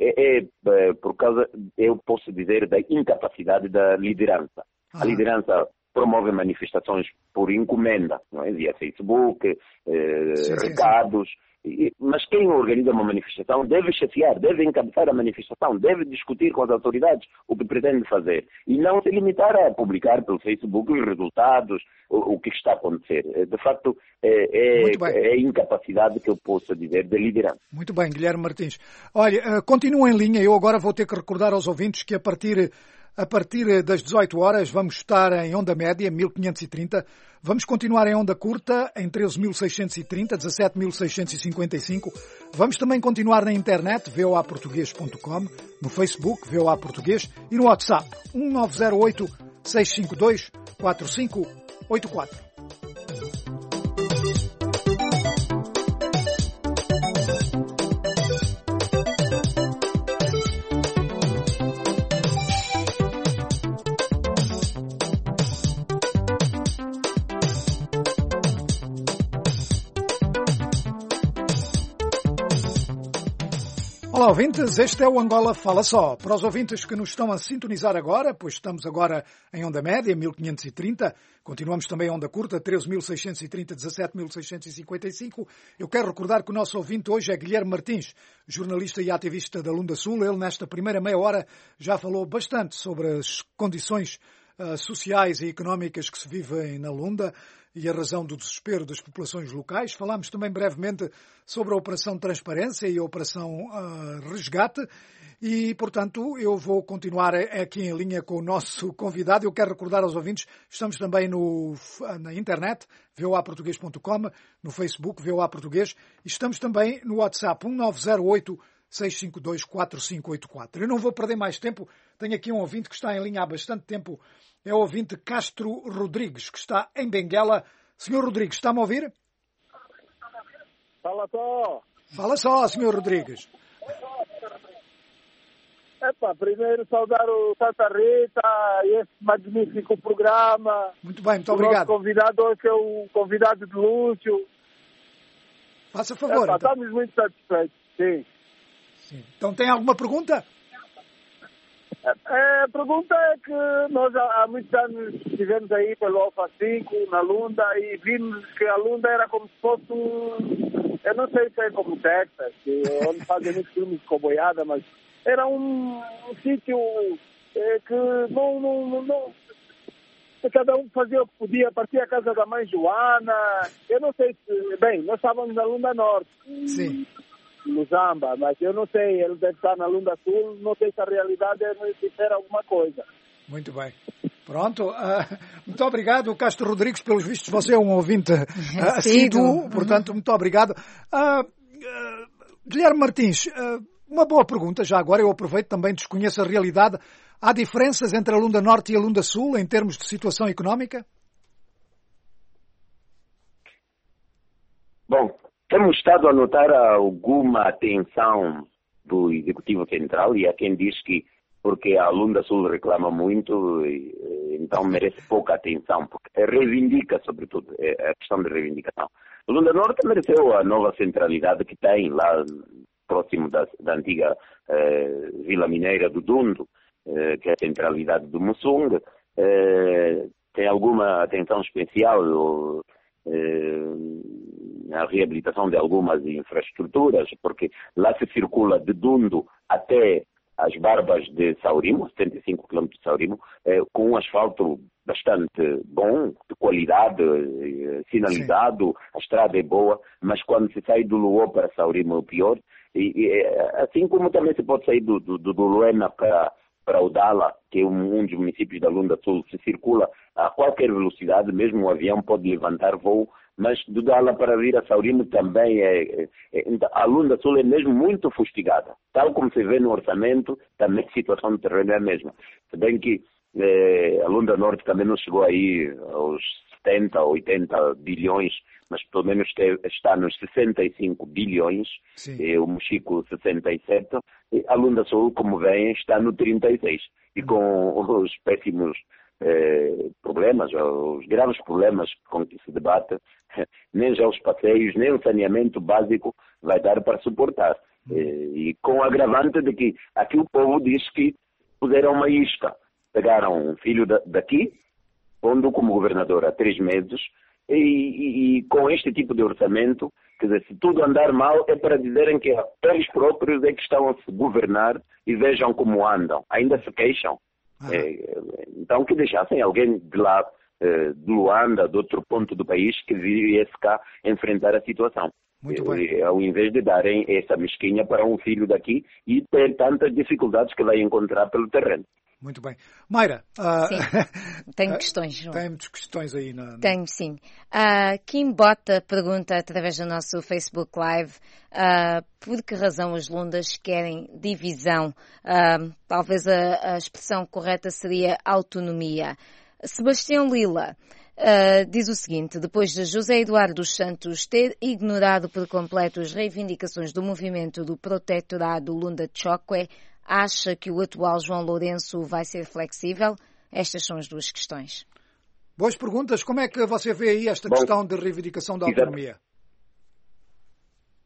Speaker 6: Por causa, eu posso dizer, da incapacidade da liderança. A liderança promove manifestações por encomenda, não é? Via Facebook, recados. Mas quem organiza uma manifestação deve chefiar, deve encabeçar a manifestação, deve discutir com as autoridades o que pretende fazer e não se limitar a publicar pelo Facebook os resultados, o que está a acontecer. De facto, é a incapacidade que eu posso dizer de liderança.
Speaker 2: Muito bem, Guilherme Martins. Olha, continua em linha. Eu agora vou ter que recordar aos ouvintes que a partir das 18 horas vamos estar em onda média, 1530. Vamos continuar em onda curta, em 13.630, 17.655. Vamos também continuar na internet, voaportugues.com, no Facebook, VOA Português, e no WhatsApp, 1908 652 4584. Olá, ouvintes. Este é o Angola Fala Só. Para os ouvintes que nos estão a sintonizar agora, pois estamos agora em onda média, 1530, continuamos também em onda curta, 13.630, 17.655. Eu quero recordar que o nosso ouvinte hoje é Guilherme Martins, jornalista e ativista da Lunda Sul. Ele, nesta primeira meia hora, já falou bastante sobre as condições sociais e económicas que se vivem na Lunda e a razão do desespero das populações locais. Falámos também brevemente sobre a Operação Transparência e a Operação Resgate e, portanto, eu vou continuar aqui em linha com o nosso convidado. Eu quero recordar aos ouvintes, estamos também na internet, voaportugues.com, no Facebook, VOA Português, e estamos também no WhatsApp, 1908-652-4584. Eu não vou perder mais tempo, tenho aqui um ouvinte que está em linha há bastante tempo. É o ouvinte Castro Rodrigues, que está em Benguela. Senhor Rodrigues, está-me a ouvir?
Speaker 9: Fala só.
Speaker 2: Fala só, senhor Rodrigues.
Speaker 9: Primeiro saudar o Santa Rita e esse magnífico programa.
Speaker 2: Muito bem, muito obrigado.
Speaker 9: O nosso convidado hoje é o convidado de Lúcio.
Speaker 2: Faça favor. Então.
Speaker 9: Estamos muito satisfeitos, sim.
Speaker 2: Então tem alguma pergunta?
Speaker 9: A pergunta é que nós há muitos anos estivemos aí pelo Alfa 5, na Lunda, e vimos que a Lunda era como se fosse eu não sei se é como Texas, onde fazem muitos filmes de coboiada, mas era um sítio que não cada um fazia o que podia, partia a casa da mãe Joana, eu não sei se... Bem, nós estávamos na Lunda Norte.
Speaker 2: Sim.
Speaker 9: No Zamba, mas eu não sei, ele deve estar na Lunda Sul, não sei se a realidade é dizer alguma coisa.
Speaker 2: Muito bem. Pronto, muito obrigado, Castro Rodrigues, pelos vistos você é um ouvinte assíduo, portanto, muito obrigado. Guilherme Martins, uma boa pergunta, já agora eu aproveito, também desconheço a realidade. Há diferenças entre a Lunda Norte e a Lunda Sul em termos de situação económica?
Speaker 6: Bom, temos estado a notar alguma atenção do Executivo Central e há quem diz que porque a Lunda Sul reclama muito, então merece pouca atenção, porque reivindica, sobretudo, é a questão de reivindicação. A Lunda Norte mereceu a nova centralidade que tem lá próximo da antiga Vila Mineira do Dundo, que é a centralidade do Mussung. Tem alguma atenção especial a reabilitação de algumas infraestruturas, porque lá se circula de Dundo até as Barbas de Saurimo, 75 km de Saurimo, com um asfalto bastante bom, de qualidade, sinalizado. Sim. A estrada é boa, mas quando se sai do Luó para Saurimo é o pior, assim como também se pode sair do Luena para Udala, que é um dos municípios da Lunda Sul, se circula a qualquer velocidade, mesmo um avião pode levantar voo, mas de Udala para vir a Saurimo também a Lunda Sul é mesmo muito fustigada. Tal como se vê no orçamento, também a situação do terreno é a mesma. Se bem que a Lunda Norte também não chegou aí aos 70, 80 bilhões, mas pelo menos está nos 65 bilhões, o Mochico 67, e a Lunda Sul, como vem, está no 36. E com os péssimos problemas, os graves problemas com que se debate, nem já os passeios, nem o saneamento básico vai dar para suportar. E com o agravante de que aqui o povo diz que puseram uma isca. Pegaram um filho daqui, pondo como governador há 3 meses, e com este tipo de orçamento, quer dizer, se tudo andar mal é para dizerem que eles próprios é que estão a se governar e vejam como andam. Ainda se queixam. Então que deixassem alguém de lá, de Luanda, de outro ponto do país, que viesse cá enfrentar a situação.
Speaker 2: Muito bem.
Speaker 6: Ao invés de darem essa mesquinha para um filho daqui e ter tantas dificuldades que vai encontrar pelo terreno.
Speaker 2: Muito bem. Mayra.
Speaker 3: Sim, tenho questões, João.
Speaker 2: Tem muitas questões aí.
Speaker 3: Tenho, sim. Kim Bota pergunta através do nosso Facebook Live por que razão os Lundas querem divisão. Talvez a expressão correta seria autonomia. Sebastião Lila diz o seguinte: depois de José Eduardo dos Santos ter ignorado por completo as reivindicações do movimento do protetorado Lunda Chokwe, acha que o atual João Lourenço vai ser flexível? Estas são as duas questões.
Speaker 2: Boas perguntas. Como é que você vê aí esta questão de reivindicação da autonomia?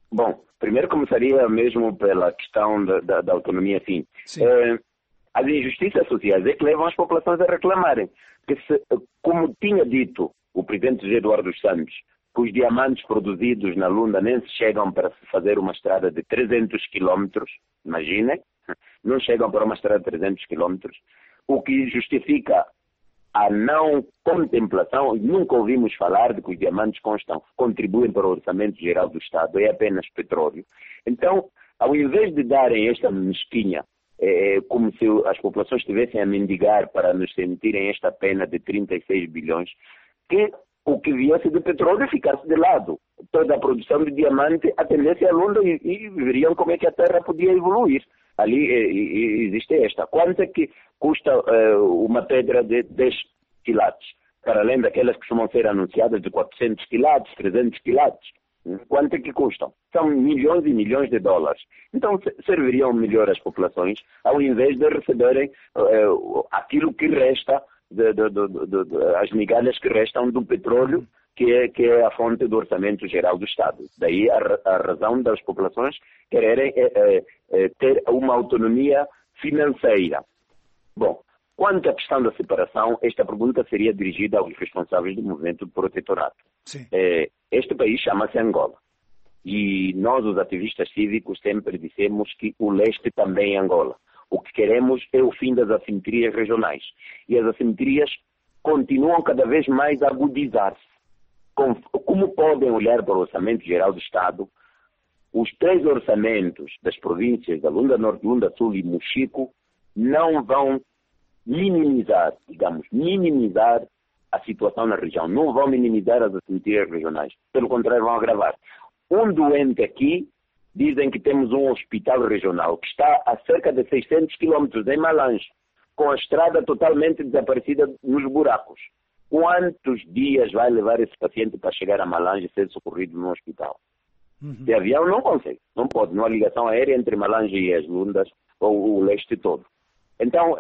Speaker 6: Bom, primeiro começaria mesmo pela questão da autonomia, sim. As injustiças sociais é que levam as populações a reclamarem. Que como tinha dito o presidente José Eduardo Santos, que os diamantes produzidos na Lunda nem se chegam para se fazer uma estrada de 300 quilómetros, imaginem, não chegam para uma estrada de 300 quilómetros, o que justifica a não contemplação, nunca ouvimos falar de que os diamantes contribuem para o orçamento geral do Estado, é apenas petróleo. Então, ao invés de darem esta mesquinha, como se as populações estivessem a mendigar para nos sentirem esta pena de 36 bilhões, que o que viesse de petróleo ficasse de lado. Toda a produção de diamante atendesse a Lunda e veriam como é que a Terra podia evoluir. Ali existe esta. Quanto é que custa uma pedra de 10 quilates? Para além daquelas que costumam ser anunciadas de 400 quilates, 300 quilates. Quanto é que custam? São milhões e milhões de dólares. Então serviriam melhor as populações ao invés de receberem aquilo que resta, as migalhas que restam do petróleo, que é a fonte do orçamento geral do Estado. Daí a razão das populações quererem ter uma autonomia financeira. Bom, quanto à questão da separação, esta pergunta seria dirigida aos responsáveis do movimento do protetorato. Este país chama-se Angola. E nós, os ativistas cívicos, sempre dissemos que o leste também é Angola. O que queremos é o fim das assimetrias regionais. E as assimetrias continuam cada vez mais a agudizar-se. Como podem olhar para o Orçamento Geral do Estado, os 3 orçamentos das províncias da Lunda Norte, Lunda Sul e Mochico não vão minimizar a situação na região, não vão minimizar as assimetrias regionais. Pelo contrário, vão agravar. Um doente aqui, dizem que temos um hospital regional que está a cerca de 600 quilómetros em Malange, com a estrada totalmente desaparecida nos buracos. Quantos dias vai levar esse paciente para chegar a Malange e ser socorrido no hospital? De avião não consegue, não pode, não há ligação aérea entre Malange e as Lundas, ou o leste todo. Então,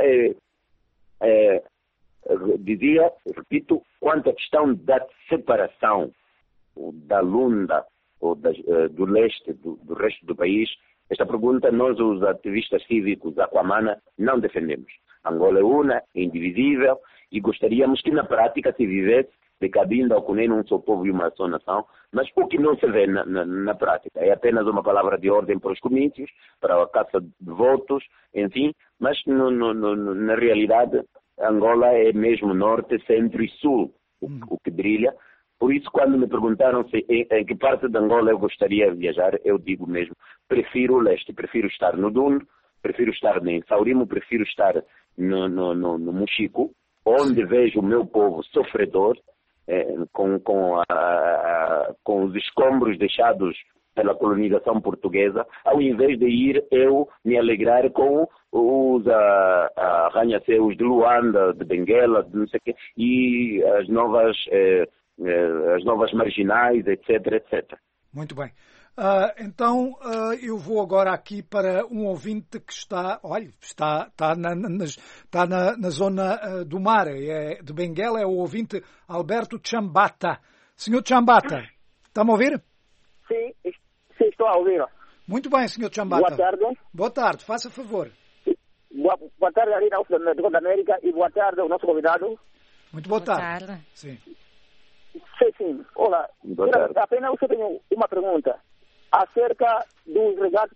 Speaker 6: dizia, repito, quanto à questão da separação da Lunda ou do leste, do resto do país, esta pergunta nós, os ativistas cívicos da Aquamana, não defendemos. Angola é una, é indivisível, e gostaríamos que na prática se vivesse de Cabinda ao Cunene um só povo e uma só nação, mas o que não se vê na prática é apenas uma palavra de ordem para os comícios, para a caça de votos, enfim, mas na realidade Angola é mesmo norte, centro e sul o que brilha. Por isso, quando me perguntaram em que parte de Angola eu gostaria de viajar, eu digo mesmo, prefiro o leste, prefiro estar no Dundo, prefiro estar em Saurimo, prefiro estar no Mochico, onde vejo o meu povo sofredor, com os escombros deixados pela colonização portuguesa, ao invés de ir eu me alegrar com os arranha-céus de Luanda, de Benguela, de não sei o quê, e as novas marginais, etc, etc.
Speaker 2: Muito bem. Então, eu vou agora aqui para um ouvinte que está na zona do mar, de Benguela, é o ouvinte Alberto Chambata. Senhor Chambata, está-me a ouvir?
Speaker 10: Sim, estou a ouvir.
Speaker 2: Muito bem, senhor Chambata.
Speaker 10: Boa tarde.
Speaker 2: Boa tarde, faça favor.
Speaker 10: Boa tarde, ali na UFRA da América, e boa tarde ao nosso convidado.
Speaker 2: Muito boa tarde. Sim.
Speaker 10: Sim. Olá, apenas eu tenho uma pergunta acerca do resgate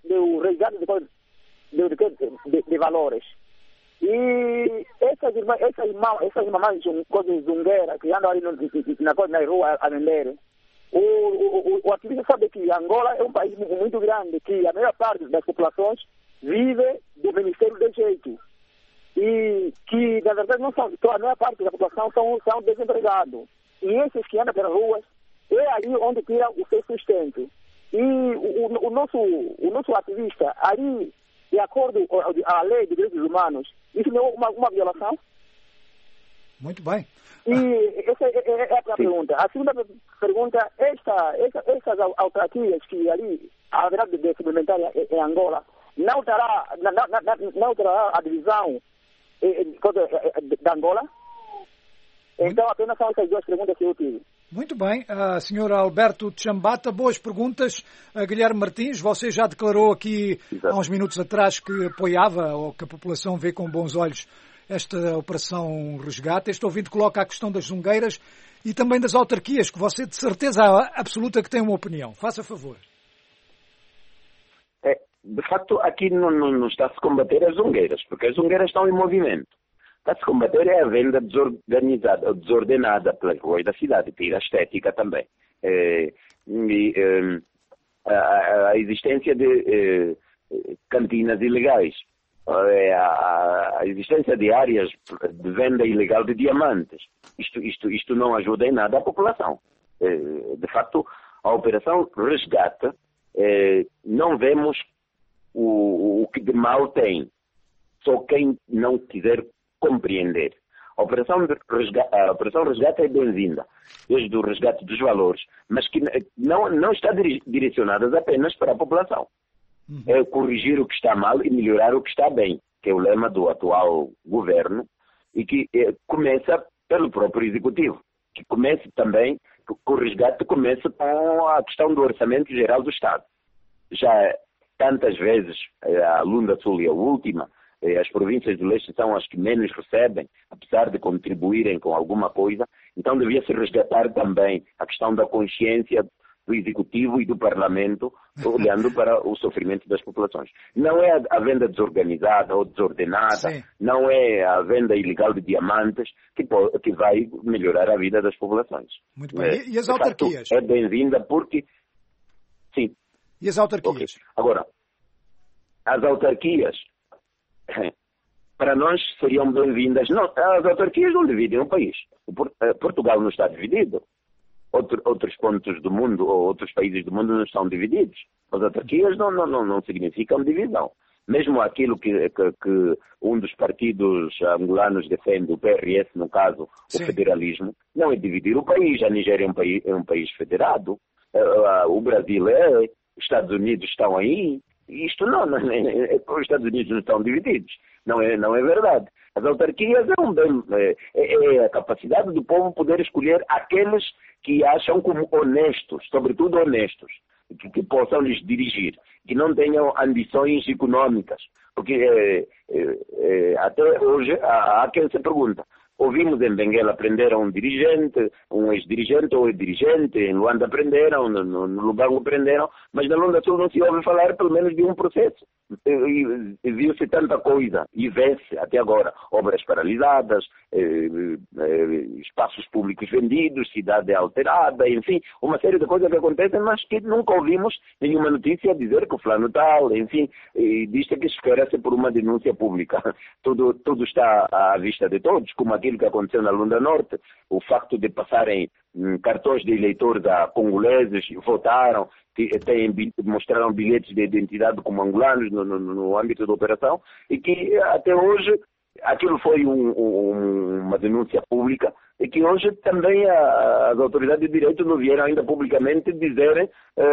Speaker 10: de valores. E essas mamães zungueiras que andam ali na rua a vender, o ativista sabe que Angola é um país muito grande, que a maior parte das populações vive do Ministério do Jeito. E que, na verdade, não são, a maior parte da população são desempregados. E esses que andam pelas ruas, é ali onde tira o seu sustento. E o nosso ativista, ali, de acordo com a lei de direitos humanos, isso não é uma violação?
Speaker 2: Muito bem.
Speaker 10: E essa é a pergunta. A segunda pergunta, essas autarquias que ali haverá de suplementar em Angola, não terá a divisão da Angola? Então, apenas são essas duas perguntas que eu tive.
Speaker 2: Muito bem. Senhor Alberto Chambata, boas perguntas. Guilherme Martins, você já declarou aqui há uns minutos atrás que apoiava ou que a população vê com bons olhos esta operação resgate. Este ouvinte coloca a questão das zungueiras e também das autarquias, que você de certeza absoluta que tem uma opinião. Faça favor.
Speaker 6: De facto, aqui não está-se a combater as zungueiras, porque as zungueiras estão em movimento. Está-se a combater a venda desorganizada, desordenada pelas ruas da cidade, e a estética também. A existência de cantinas ilegais, a existência de áreas de venda ilegal de diamantes. Isto não ajuda em nada a população. De facto, a operação resgate, não vemos o que de mal tem. Só quem não quiser compreender. A operação resgate é bem-vinda, desde o resgate dos valores, mas que não está direcionada apenas para a população. É corrigir o que está mal e melhorar o que está bem, que é o lema do atual governo, e que começa pelo próprio executivo, que começa também, que o resgate começa com a questão do orçamento geral do Estado. Já tantas vezes, a Lunda Sul e a última, as províncias do leste são as que menos recebem, apesar de contribuírem com alguma coisa. Então devia-se resgatar também a questão da consciência do Executivo e do Parlamento, olhando para o sofrimento das populações. Não é a venda desorganizada ou desordenada, sim, não é a venda ilegal de diamantes que vai melhorar a vida das populações.
Speaker 2: Muito bem. E as autarquias?
Speaker 6: É bem-vinda porque... Sim.
Speaker 2: E as autarquias?
Speaker 6: Okay. Agora, as autarquias, para nós, seriam bem-vindas. Não, as autarquias não dividem o país. Portugal não está dividido. Outros pontos do mundo, ou outros países do mundo não estão divididos. As autarquias não significam divisão. Mesmo aquilo que um dos partidos angolanos defende, o PRS, no caso, sim, o federalismo, não é dividir o país. A Nigéria é um país federado. O Brasil os Estados Unidos estão aí. Isto os Estados Unidos não estão divididos. Não é verdade. As autarquias é a capacidade do povo poder escolher aqueles que acham como honestos, sobretudo honestos, que possam lhes dirigir, que não tenham ambições econômicas. Porque até hoje há quem se pergunta. Ouvimos em Benguela prenderam um ex-dirigente ou ex-dirigente, em Luanda prenderam, no Lubango prenderam, mas na Lunda Sul não se ouve falar pelo menos de um processo. E viu-se tanta coisa, e vê-se até agora obras paralisadas, espaços públicos vendidos, cidade alterada, enfim, uma série de coisas que acontecem, mas que nunca ouvimos nenhuma notícia dizer que o fulano tal, enfim, diz-se que esclarece por uma denúncia pública. Tudo está à vista de todos, como aquilo que aconteceu na Lunda Norte, o facto de passarem cartões de eleitores a congoleses, votaram, mostraram bilhetes de identidade como angolanos no âmbito da operação, e que até hoje aquilo foi uma denúncia pública, e que hoje também as autoridades de direito não vieram ainda publicamente dizer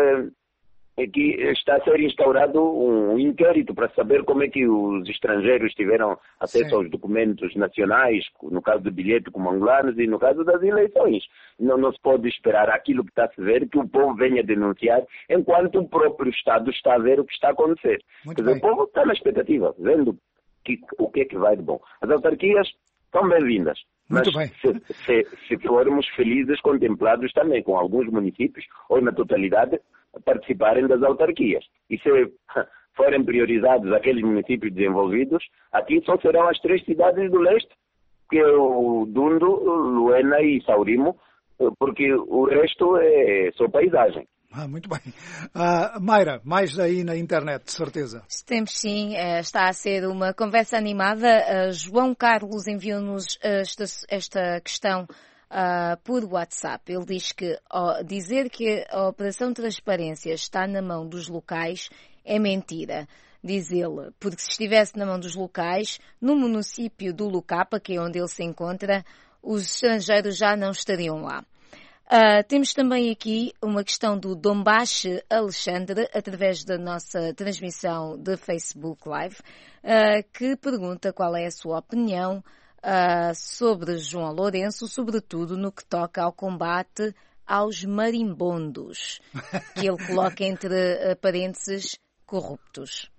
Speaker 6: que está a ser instaurado um inquérito para saber como é que os estrangeiros tiveram acesso, sim, aos documentos nacionais, no caso do bilhete como angolanos e no caso das eleições. Não se pode esperar aquilo que está a se ver, que o povo venha denunciar, enquanto o próprio Estado está a ver o que está a acontecer. Quer dizer, o povo está na expectativa, vendo o que é que vai de bom. As autarquias são bem-vindas. Mas se formos felizes, contemplados também com alguns municípios, ou na totalidade, participarem das autarquias. E se forem priorizados aqueles municípios desenvolvidos, aqui só serão as 3 cidades do leste, que é o Dundo, Luena e Saurimo, porque o resto é só paisagem.
Speaker 2: Muito bem. Mayra, mais aí na internet, de certeza.
Speaker 3: Temos sim, está a ser uma conversa animada. João Carlos enviou-nos esta questão por WhatsApp. Ele diz que dizer que a Operação Transparência está na mão dos locais é mentira. Diz ele, porque se estivesse na mão dos locais, no município do Lucapa, que é onde ele se encontra, os estrangeiros já não estariam lá. Temos também aqui uma questão do Dombache Alexandre, através da nossa transmissão de Facebook Live, que pergunta qual é a sua opinião sobre João Lourenço, sobretudo no que toca ao combate aos marimbondos, que ele coloca entre parênteses corruptos.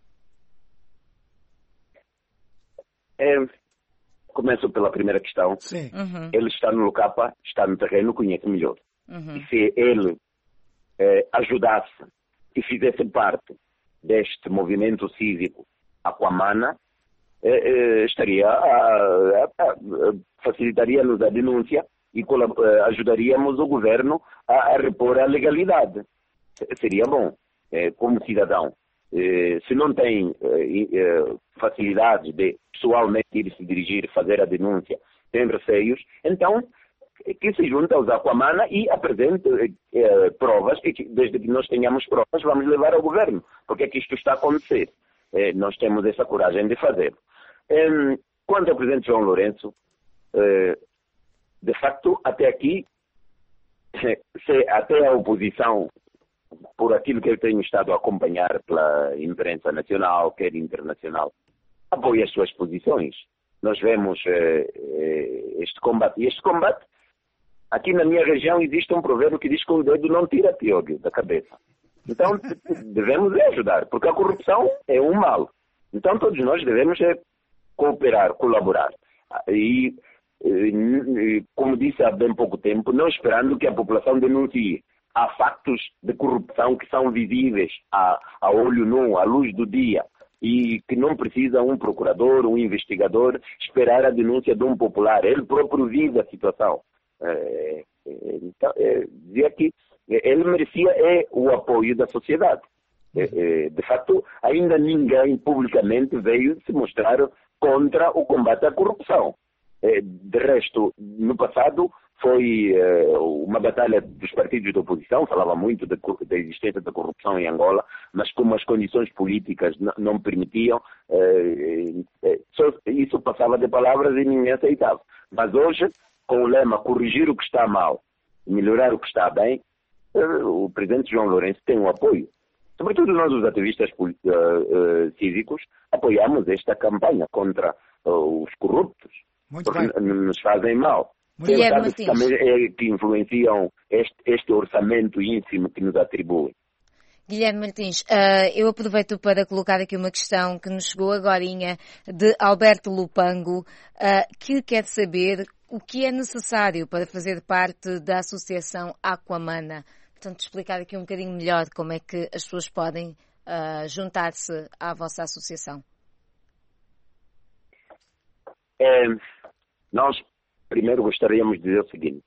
Speaker 6: Começo pela primeira questão.
Speaker 2: Sim.
Speaker 6: Ele está no Locapa, está no terreno, conhece melhor. E se ele ajudasse e fizesse parte deste movimento cívico Aquamana, facilitaria-nos a denúncia e ajudaríamos o governo a repor a legalidade. Seria bom, como cidadão. Se não tem facilidade de pessoalmente ir se dirigir, fazer a denúncia, tem receios, então que se junte aos Aquamana e apresente provas, e desde que nós tenhamos provas vamos levar ao governo, porque é que isto está a acontecer. Nós temos essa coragem de fazer. Quanto ao presidente João Lourenço, de facto, até aqui, se até a oposição, por aquilo que eu tenho estado a acompanhar pela imprensa nacional, quer internacional, apoia as suas posições. Nós vemos este combate. E este combate, aqui na minha região existe um provérbio que diz que o dedo não tira piolho da cabeça. Então, devemos ajudar, porque a corrupção é um mal. Então, todos nós devemos cooperar, colaborar. E, como disse há bem pouco tempo, não esperando que a população denuncie. Há factos de corrupção que são visíveis a olho nu, à luz do dia, e que não precisa um procurador, um investigador, esperar a denúncia de um popular. Ele próprio vive a situação. Então, dizia que ele merecia o apoio da sociedade. De facto, ainda ninguém publicamente veio se mostrar contra o combate à corrupção. De resto, no passado, foi uma batalha dos partidos da oposição, falava muito da existência da corrupção em Angola, mas como as condições políticas não permitiam, isso passava de palavras e ninguém aceitava. Mas hoje, com o lema corrigir o que está mal, melhorar o que está bem, o presidente João Lourenço tem um apoio. Sobretudo nós, os ativistas cívicos, apoiamos esta campanha contra os corruptos,
Speaker 2: muito
Speaker 6: porque
Speaker 2: bem.
Speaker 6: nos fazem mal.
Speaker 3: Guilherme
Speaker 6: que também que influenciam este orçamento ínfimo que nos atribuem.
Speaker 3: Guilherme Martins, eu aproveito para colocar aqui uma questão que nos chegou agorinha de Alberto Lupango, que quer saber o que é necessário para fazer parte da associação Aquamana. Portanto, explicar aqui um bocadinho melhor como é que as pessoas podem juntar-se à vossa associação.
Speaker 6: Nós primeiro gostaríamos de dizer o seguinte: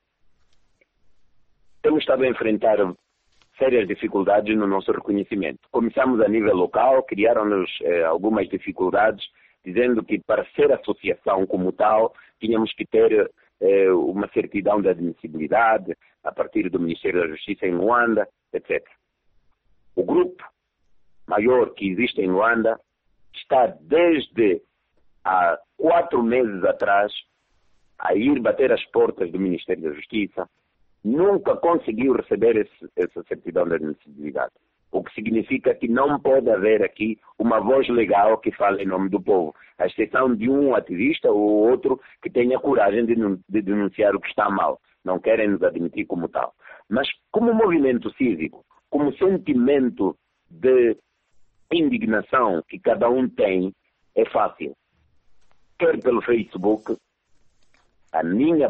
Speaker 6: temos estado a enfrentar sérias dificuldades no nosso reconhecimento. Começamos a nível local, criaram-nos algumas dificuldades, dizendo que para ser associação como tal, tínhamos que ter uma certidão de admissibilidade a partir do Ministério da Justiça em Luanda, etc. O grupo maior que existe em Luanda está desde há 4 meses atrás a ir bater as portas do Ministério da Justiça, nunca conseguiu receber essa certidão de admissibilidade. O que significa que não pode haver aqui uma voz legal que fale em nome do povo, à exceção de um ativista ou outro que tenha coragem de denunciar o que está mal. Não querem nos admitir como tal. Mas como movimento cívico, como sentimento de indignação que cada um tem, é fácil. Quer pelo Facebook, a minha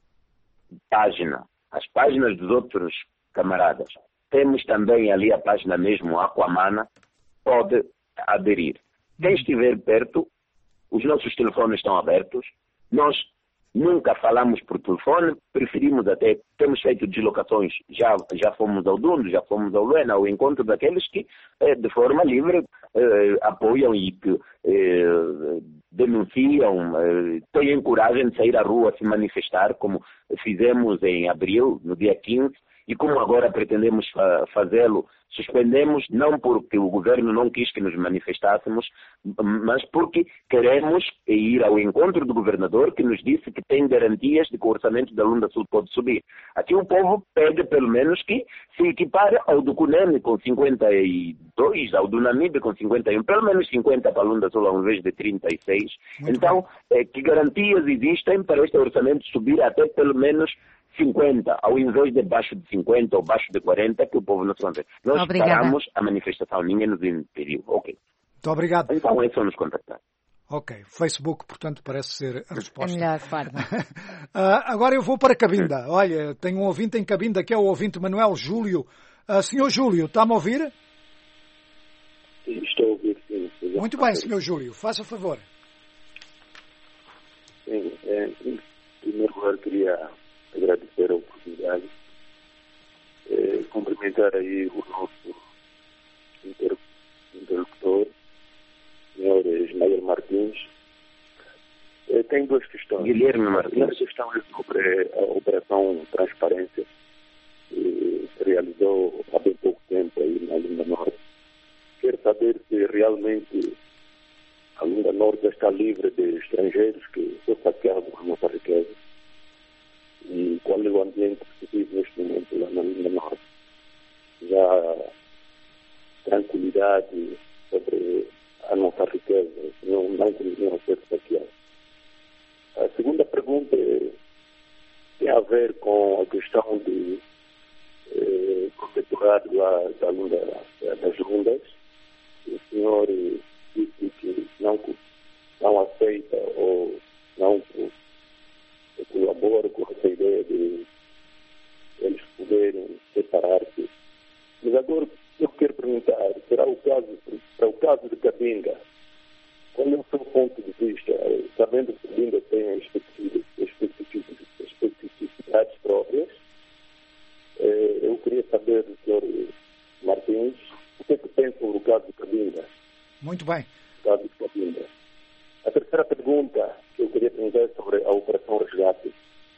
Speaker 6: página, as páginas dos outros camaradas. Temos também ali a página mesmo, Aquamana, pode aderir. Quem estiver perto, os nossos telefones estão abertos. Nós nunca falamos por telefone, preferimos até, temos feito deslocações, já fomos ao Dundo, já fomos ao Luena, ao encontro daqueles que de forma livre apoiam e que denunciam, têm coragem de sair à rua, se manifestar, como fizemos em abril, no dia 15, e como agora pretendemos fazê-lo, suspendemos, não porque o governo não quis que nos manifestássemos, mas porque queremos ir ao encontro do governador, que nos disse que tem garantias de que o orçamento da Lunda Sul pode subir. Aqui o povo pede pelo menos que se equipare ao do CUNEM com 52, ao do Namibe com 51, pelo menos 50 para a Lunda Sul ao invés de 36. Muito então, que garantias existem para este orçamento subir até pelo menos 50, ao invés de baixo de 50 ou baixo de 40, que o povo não se mantém. Nós paramos a manifestação, ninguém nos impediu. Ok.
Speaker 2: Muito obrigado.
Speaker 6: Então é só nos contactar.
Speaker 2: Ok. Facebook, portanto, parece ser a resposta.
Speaker 3: A melhor forma.
Speaker 2: Agora eu vou para Cabinda. Olha, tenho um ouvinte em Cabinda, que é o ouvinte Manuel Júlio. Senhor Júlio, está-me a ouvir?
Speaker 11: Sim, estou a ouvir, sim.
Speaker 2: Muito bem, senhor Júlio. Faça favor.
Speaker 11: Sim, em primeiro lugar, queria agradecer a oportunidade. Cumprimentar aí o nosso interlocutor, senhor Ismael Martins. Tem duas questões.
Speaker 6: Guilherme Martins.
Speaker 11: A primeira questão é sobre a Operação Transparência, que se realizou há bem pouco tempo aí na Lunda Norte. Quero saber se realmente a Lunda Norte já está livre de estrangeiros que são saqueados com a nossa riqueza. E qual é o ambiente que se vive neste momento lá na Lunda Norte? Já tranquilidade sobre a nossa riqueza, não continuam a ser saqueados. A segunda pergunta tem a ver com a questão de protetorado das Lundas. O senhor disse que não aceita ou não colabora com essa ideia de eles poderem separar-se. Mas agora eu quero perguntar, para o caso de Cabinda, qual é o seu ponto de vista, sabendo que Cabinda tem especificidades próprias? Eu queria saber do senhor Martins, o que é que pensa sobre o caso de Cabinda?
Speaker 2: Muito bem.
Speaker 11: O caso de Cabinda. A terceira pergunta que eu queria perguntar é sobre a Operação Resgate.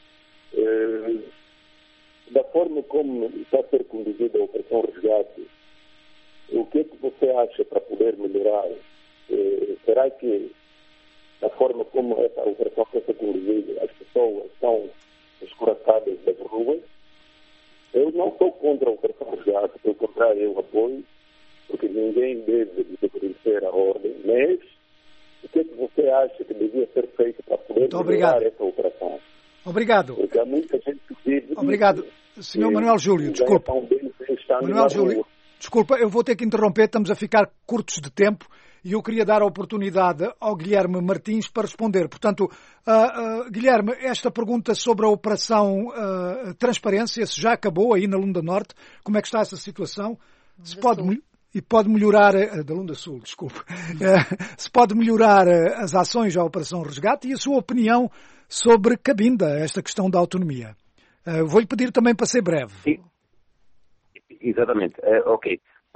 Speaker 11: Da forma como está a ser conduzida a Operação Resgate, o que é que você acha para poder melhorar? Será que da forma como essa operação está a ser conduzida, as pessoas estão escoraçadas das ruas? Eu não sou contra a Operação Resgate, pelo contrário, eu apoio, porque ninguém deve desobedecer a ordem, mas o que é que você acha que devia ser feito para poder melhorar essa operação?
Speaker 2: Obrigado.
Speaker 11: Porque há muita gente que vive...
Speaker 2: Obrigado. Senhor Manuel Júlio, desculpa. Manuel Júlio, desculpa, eu vou ter que interromper, estamos a ficar curtos de tempo e eu queria dar a oportunidade ao Guilherme Martins para responder. Portanto, Guilherme, esta pergunta sobre a Operação Transparência, se já acabou aí na Lunda Norte, como é que está essa situação? Se pode melhorar, da Lunda Sul, desculpe, se pode melhorar as ações da Operação Resgate e a sua opinião sobre Cabinda, esta questão da autonomia. Vou-lhe pedir também para ser breve.
Speaker 6: Sim. Exatamente. Ok.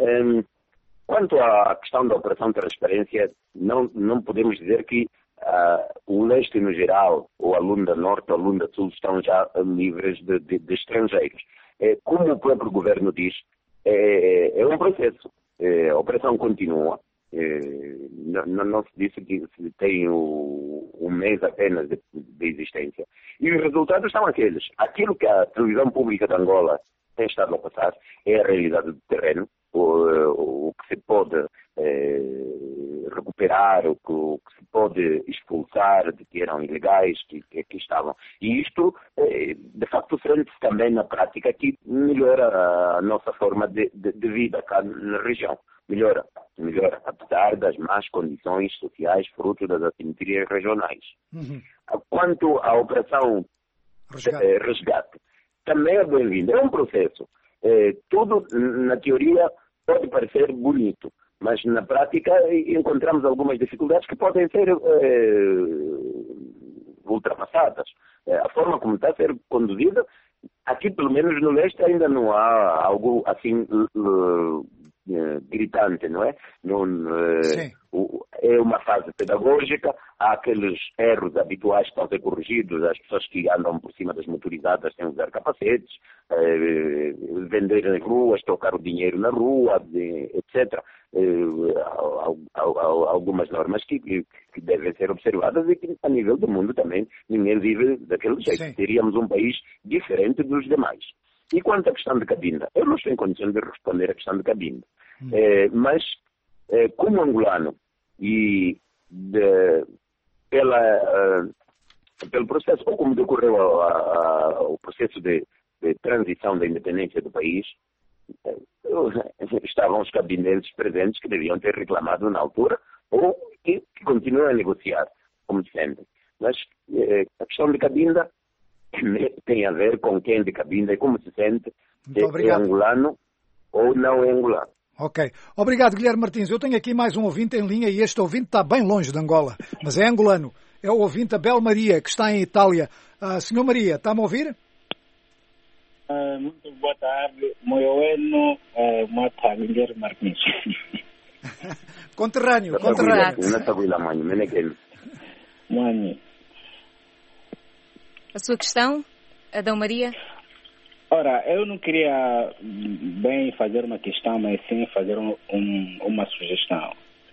Speaker 6: Quanto à questão da Operação Transparência, não podemos dizer que o leste no geral, ou a Lunda Norte ou a Lunda Sul, estão já livres de estrangeiros. Como o próprio governo diz, é um processo. A operação continua. Não se disse que se tem um mês apenas de existência. E os resultados são aqueles. Aquilo que a televisão pública de Angola tem estado a passar é a realidade do terreno, o que se pode recuperar, o que se pode expulsar de que eram ilegais, que aqui estavam. E isto, de facto, sente-se também na prática que melhora a nossa forma de vida cá na região. Melhora, apesar das más condições sociais fruto das assimetrias regionais.
Speaker 2: Uhum.
Speaker 6: Quanto à Operação Resgate, também é bem-vindo. É um processo. Tudo, na teoria, pode parecer bonito, mas na prática encontramos algumas dificuldades que podem ser ultrapassadas. A forma como está a ser conduzida, aqui pelo menos no leste ainda não há algo assim gritante, não é? É uma fase pedagógica, há aqueles erros habituais que estão a ser corrigidos, as pessoas que andam por cima das motorizadas têm que usar capacetes, vender nas ruas, trocar o dinheiro na rua, etc. Algumas normas que devem ser observadas e que a nível do mundo também ninguém vive daquele jeito. Sim. Teríamos um país diferente dos demais. E quanto à questão de Cabinda, eu não estou em condições de responder à questão de Cabinda. Mas, como angolano e pela pelo processo, ou como decorreu o processo de transição da independência do país, estavam os cabinetes presentes que deviam ter reclamado na altura, ou que continuam a negociar, como sempre. Mas a questão de Cabinda tem a ver com quem de Cabinda e como se sente, se é angolano ou não é angolano.
Speaker 2: Ok. Obrigado, Guilherme Martins. Eu tenho aqui mais um ouvinte em linha e este ouvinte está bem longe de Angola, mas é angolano. É o ouvinte Abel Maria, que está em Itália. Senhor Maria, está-me a ouvir?
Speaker 12: Muito boa tarde. Moioeno, Mata Guilherme Martins.
Speaker 2: Conterrâneo. A sua questão, Adão Maria?
Speaker 12: Ora, eu não queria bem fazer uma questão, mas sim fazer uma sugestão.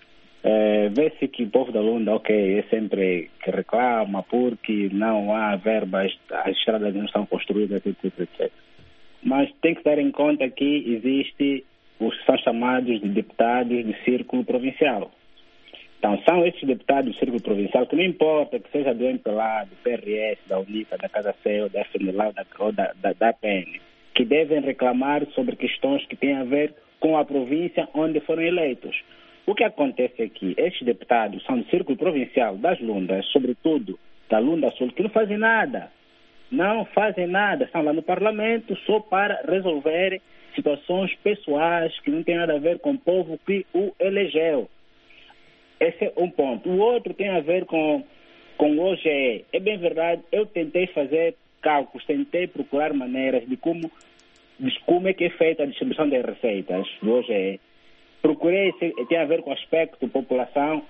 Speaker 12: Vê-se que o povo da Lunda, é sempre que reclama porque não há verbas, as estradas não estão construídas, etc. Mas tem que ter em conta que existe os que são chamados de deputados do Círculo Provincial. Então, são esses deputados do Círculo Provincial que não importa que seja do MPLA, do PRS, da UNITA, da Casa CEU, da FNLA ou da APN, que devem reclamar sobre questões que têm a ver com a província onde foram eleitos. O que acontece aqui? Estes deputados são do Círculo Provincial das Lundas, sobretudo da Lunda Sul, que não fazem nada. Não fazem nada. Estão lá no Parlamento só para resolver situações pessoais que não têm nada a ver com o povo que o elegeu. Esse é um ponto. O outro tem a ver com o OGE. É bem verdade, eu tentei fazer cálculos, tentei procurar maneiras de como é que é feita a distribuição das receitas do OGE. Procurei se tem a ver com o aspecto população,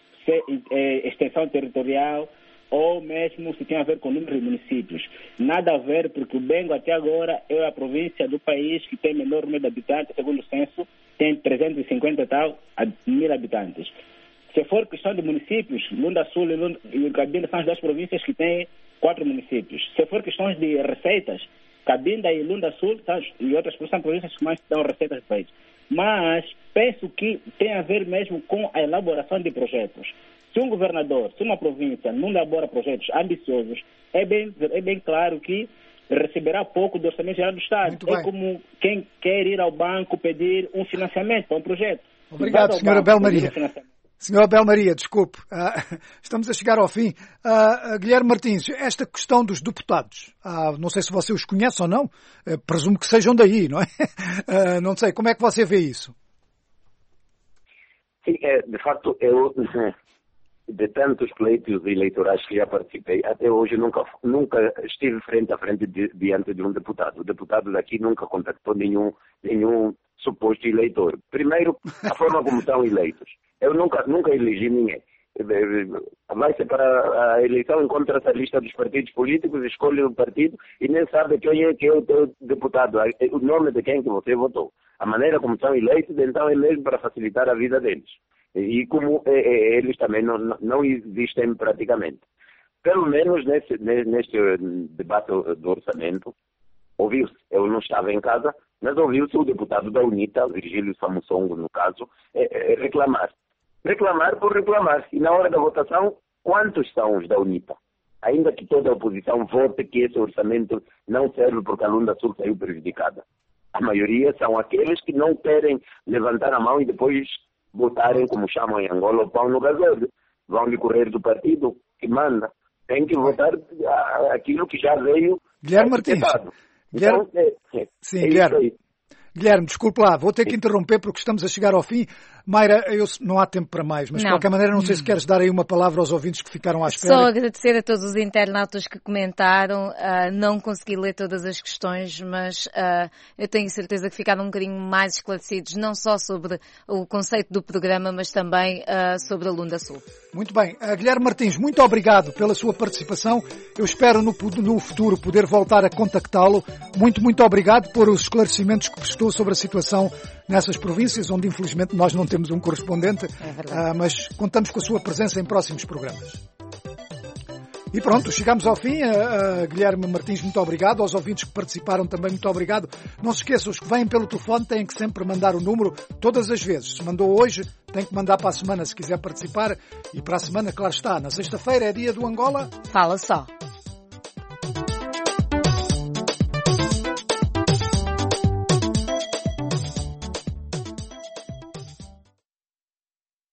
Speaker 12: extensão territorial, ou mesmo se tem a ver com o número de municípios. Nada a ver, porque o Bengo até agora é a província do país que tem menor número de habitantes, segundo o censo, tem 350 mil habitantes. Se for questão de municípios, Lunda Sul e Cabinda são as duas províncias que têm 4 municípios. Se for questões de receitas, Cabinda e Lunda Sul e outras são províncias que mais dão receitas do país. Mas penso que tem a ver mesmo com a elaboração de projetos. Se um governador, se uma província não elabora projetos ambiciosos, é bem claro que receberá pouco do Orçamento Geral do Estado. É como quem quer ir ao banco pedir um financiamento para um projeto.
Speaker 2: Obrigado, Sra. Abel Maria. Senhor Abel Maria, desculpe, estamos a chegar ao fim. Guilherme Martins, esta questão dos deputados, não sei se você os conhece ou não, presumo que sejam daí, não é? Não sei, como é que você vê isso?
Speaker 6: Sim, de facto, eu, de tantos pleitos eleitorais que já participei, até hoje nunca estive frente a frente diante de um deputado. O deputado daqui nunca contactou nenhum suposto eleitor. Primeiro, a forma como são eleitos. Eu nunca elegi ninguém. Vai-se para a eleição, encontra-se a lista dos partidos políticos, escolhe o partido e nem sabe quem é o teu deputado, o nome de quem que você votou. A maneira como são eleitos, então, é mesmo para facilitar a vida deles. E como eles também não existem praticamente. Pelo menos neste debate do orçamento, ouviu-se, eu não estava em casa, mas ouviu-se o deputado da UNITA, Virgílio Samussongo, no caso, reclamar. Reclamar por reclamar. E na hora da votação, quantos são os da UNITA? Ainda que toda a oposição vote que esse orçamento não serve porque a Lunda Sul saiu prejudicada. A maioria são aqueles que não querem levantar a mão e depois votarem, como chamam em Angola, o pão no gasóleo. Vão lhe correr do partido que manda. Tem que votar aquilo que já veio.
Speaker 2: Guilherme Martins. Então, sim, Guilherme. Guilherme, desculpe lá, vou ter que interromper porque estamos a chegar ao fim. Mayra, não há tempo para mais, mas de qualquer maneira não sei se queres dar aí uma palavra aos ouvintes que ficaram à espera.
Speaker 3: Só agradecer a todos os internautas que comentaram. Não consegui ler todas as questões, mas eu tenho certeza que ficaram um bocadinho mais esclarecidos, não só sobre o conceito do programa, mas também sobre a Lunda Sul.
Speaker 2: Muito bem. Guilherme Martins, muito obrigado pela sua participação. Eu espero no futuro poder voltar a contactá-lo. Muito obrigado por os esclarecimentos que prestou sobre a situação nessas províncias, onde infelizmente nós não temos um correspondente, mas contamos com a sua presença em próximos programas. E pronto, chegamos ao fim. Guilherme Martins, muito obrigado. Aos ouvintes que participaram também, muito obrigado. Não se esqueçam, os que vêm pelo telefone têm que sempre mandar o número todas as vezes. Se mandou hoje, tem que mandar para a semana se quiser participar. E para a semana, claro está, na sexta-feira é dia do Angola.
Speaker 3: Fala só.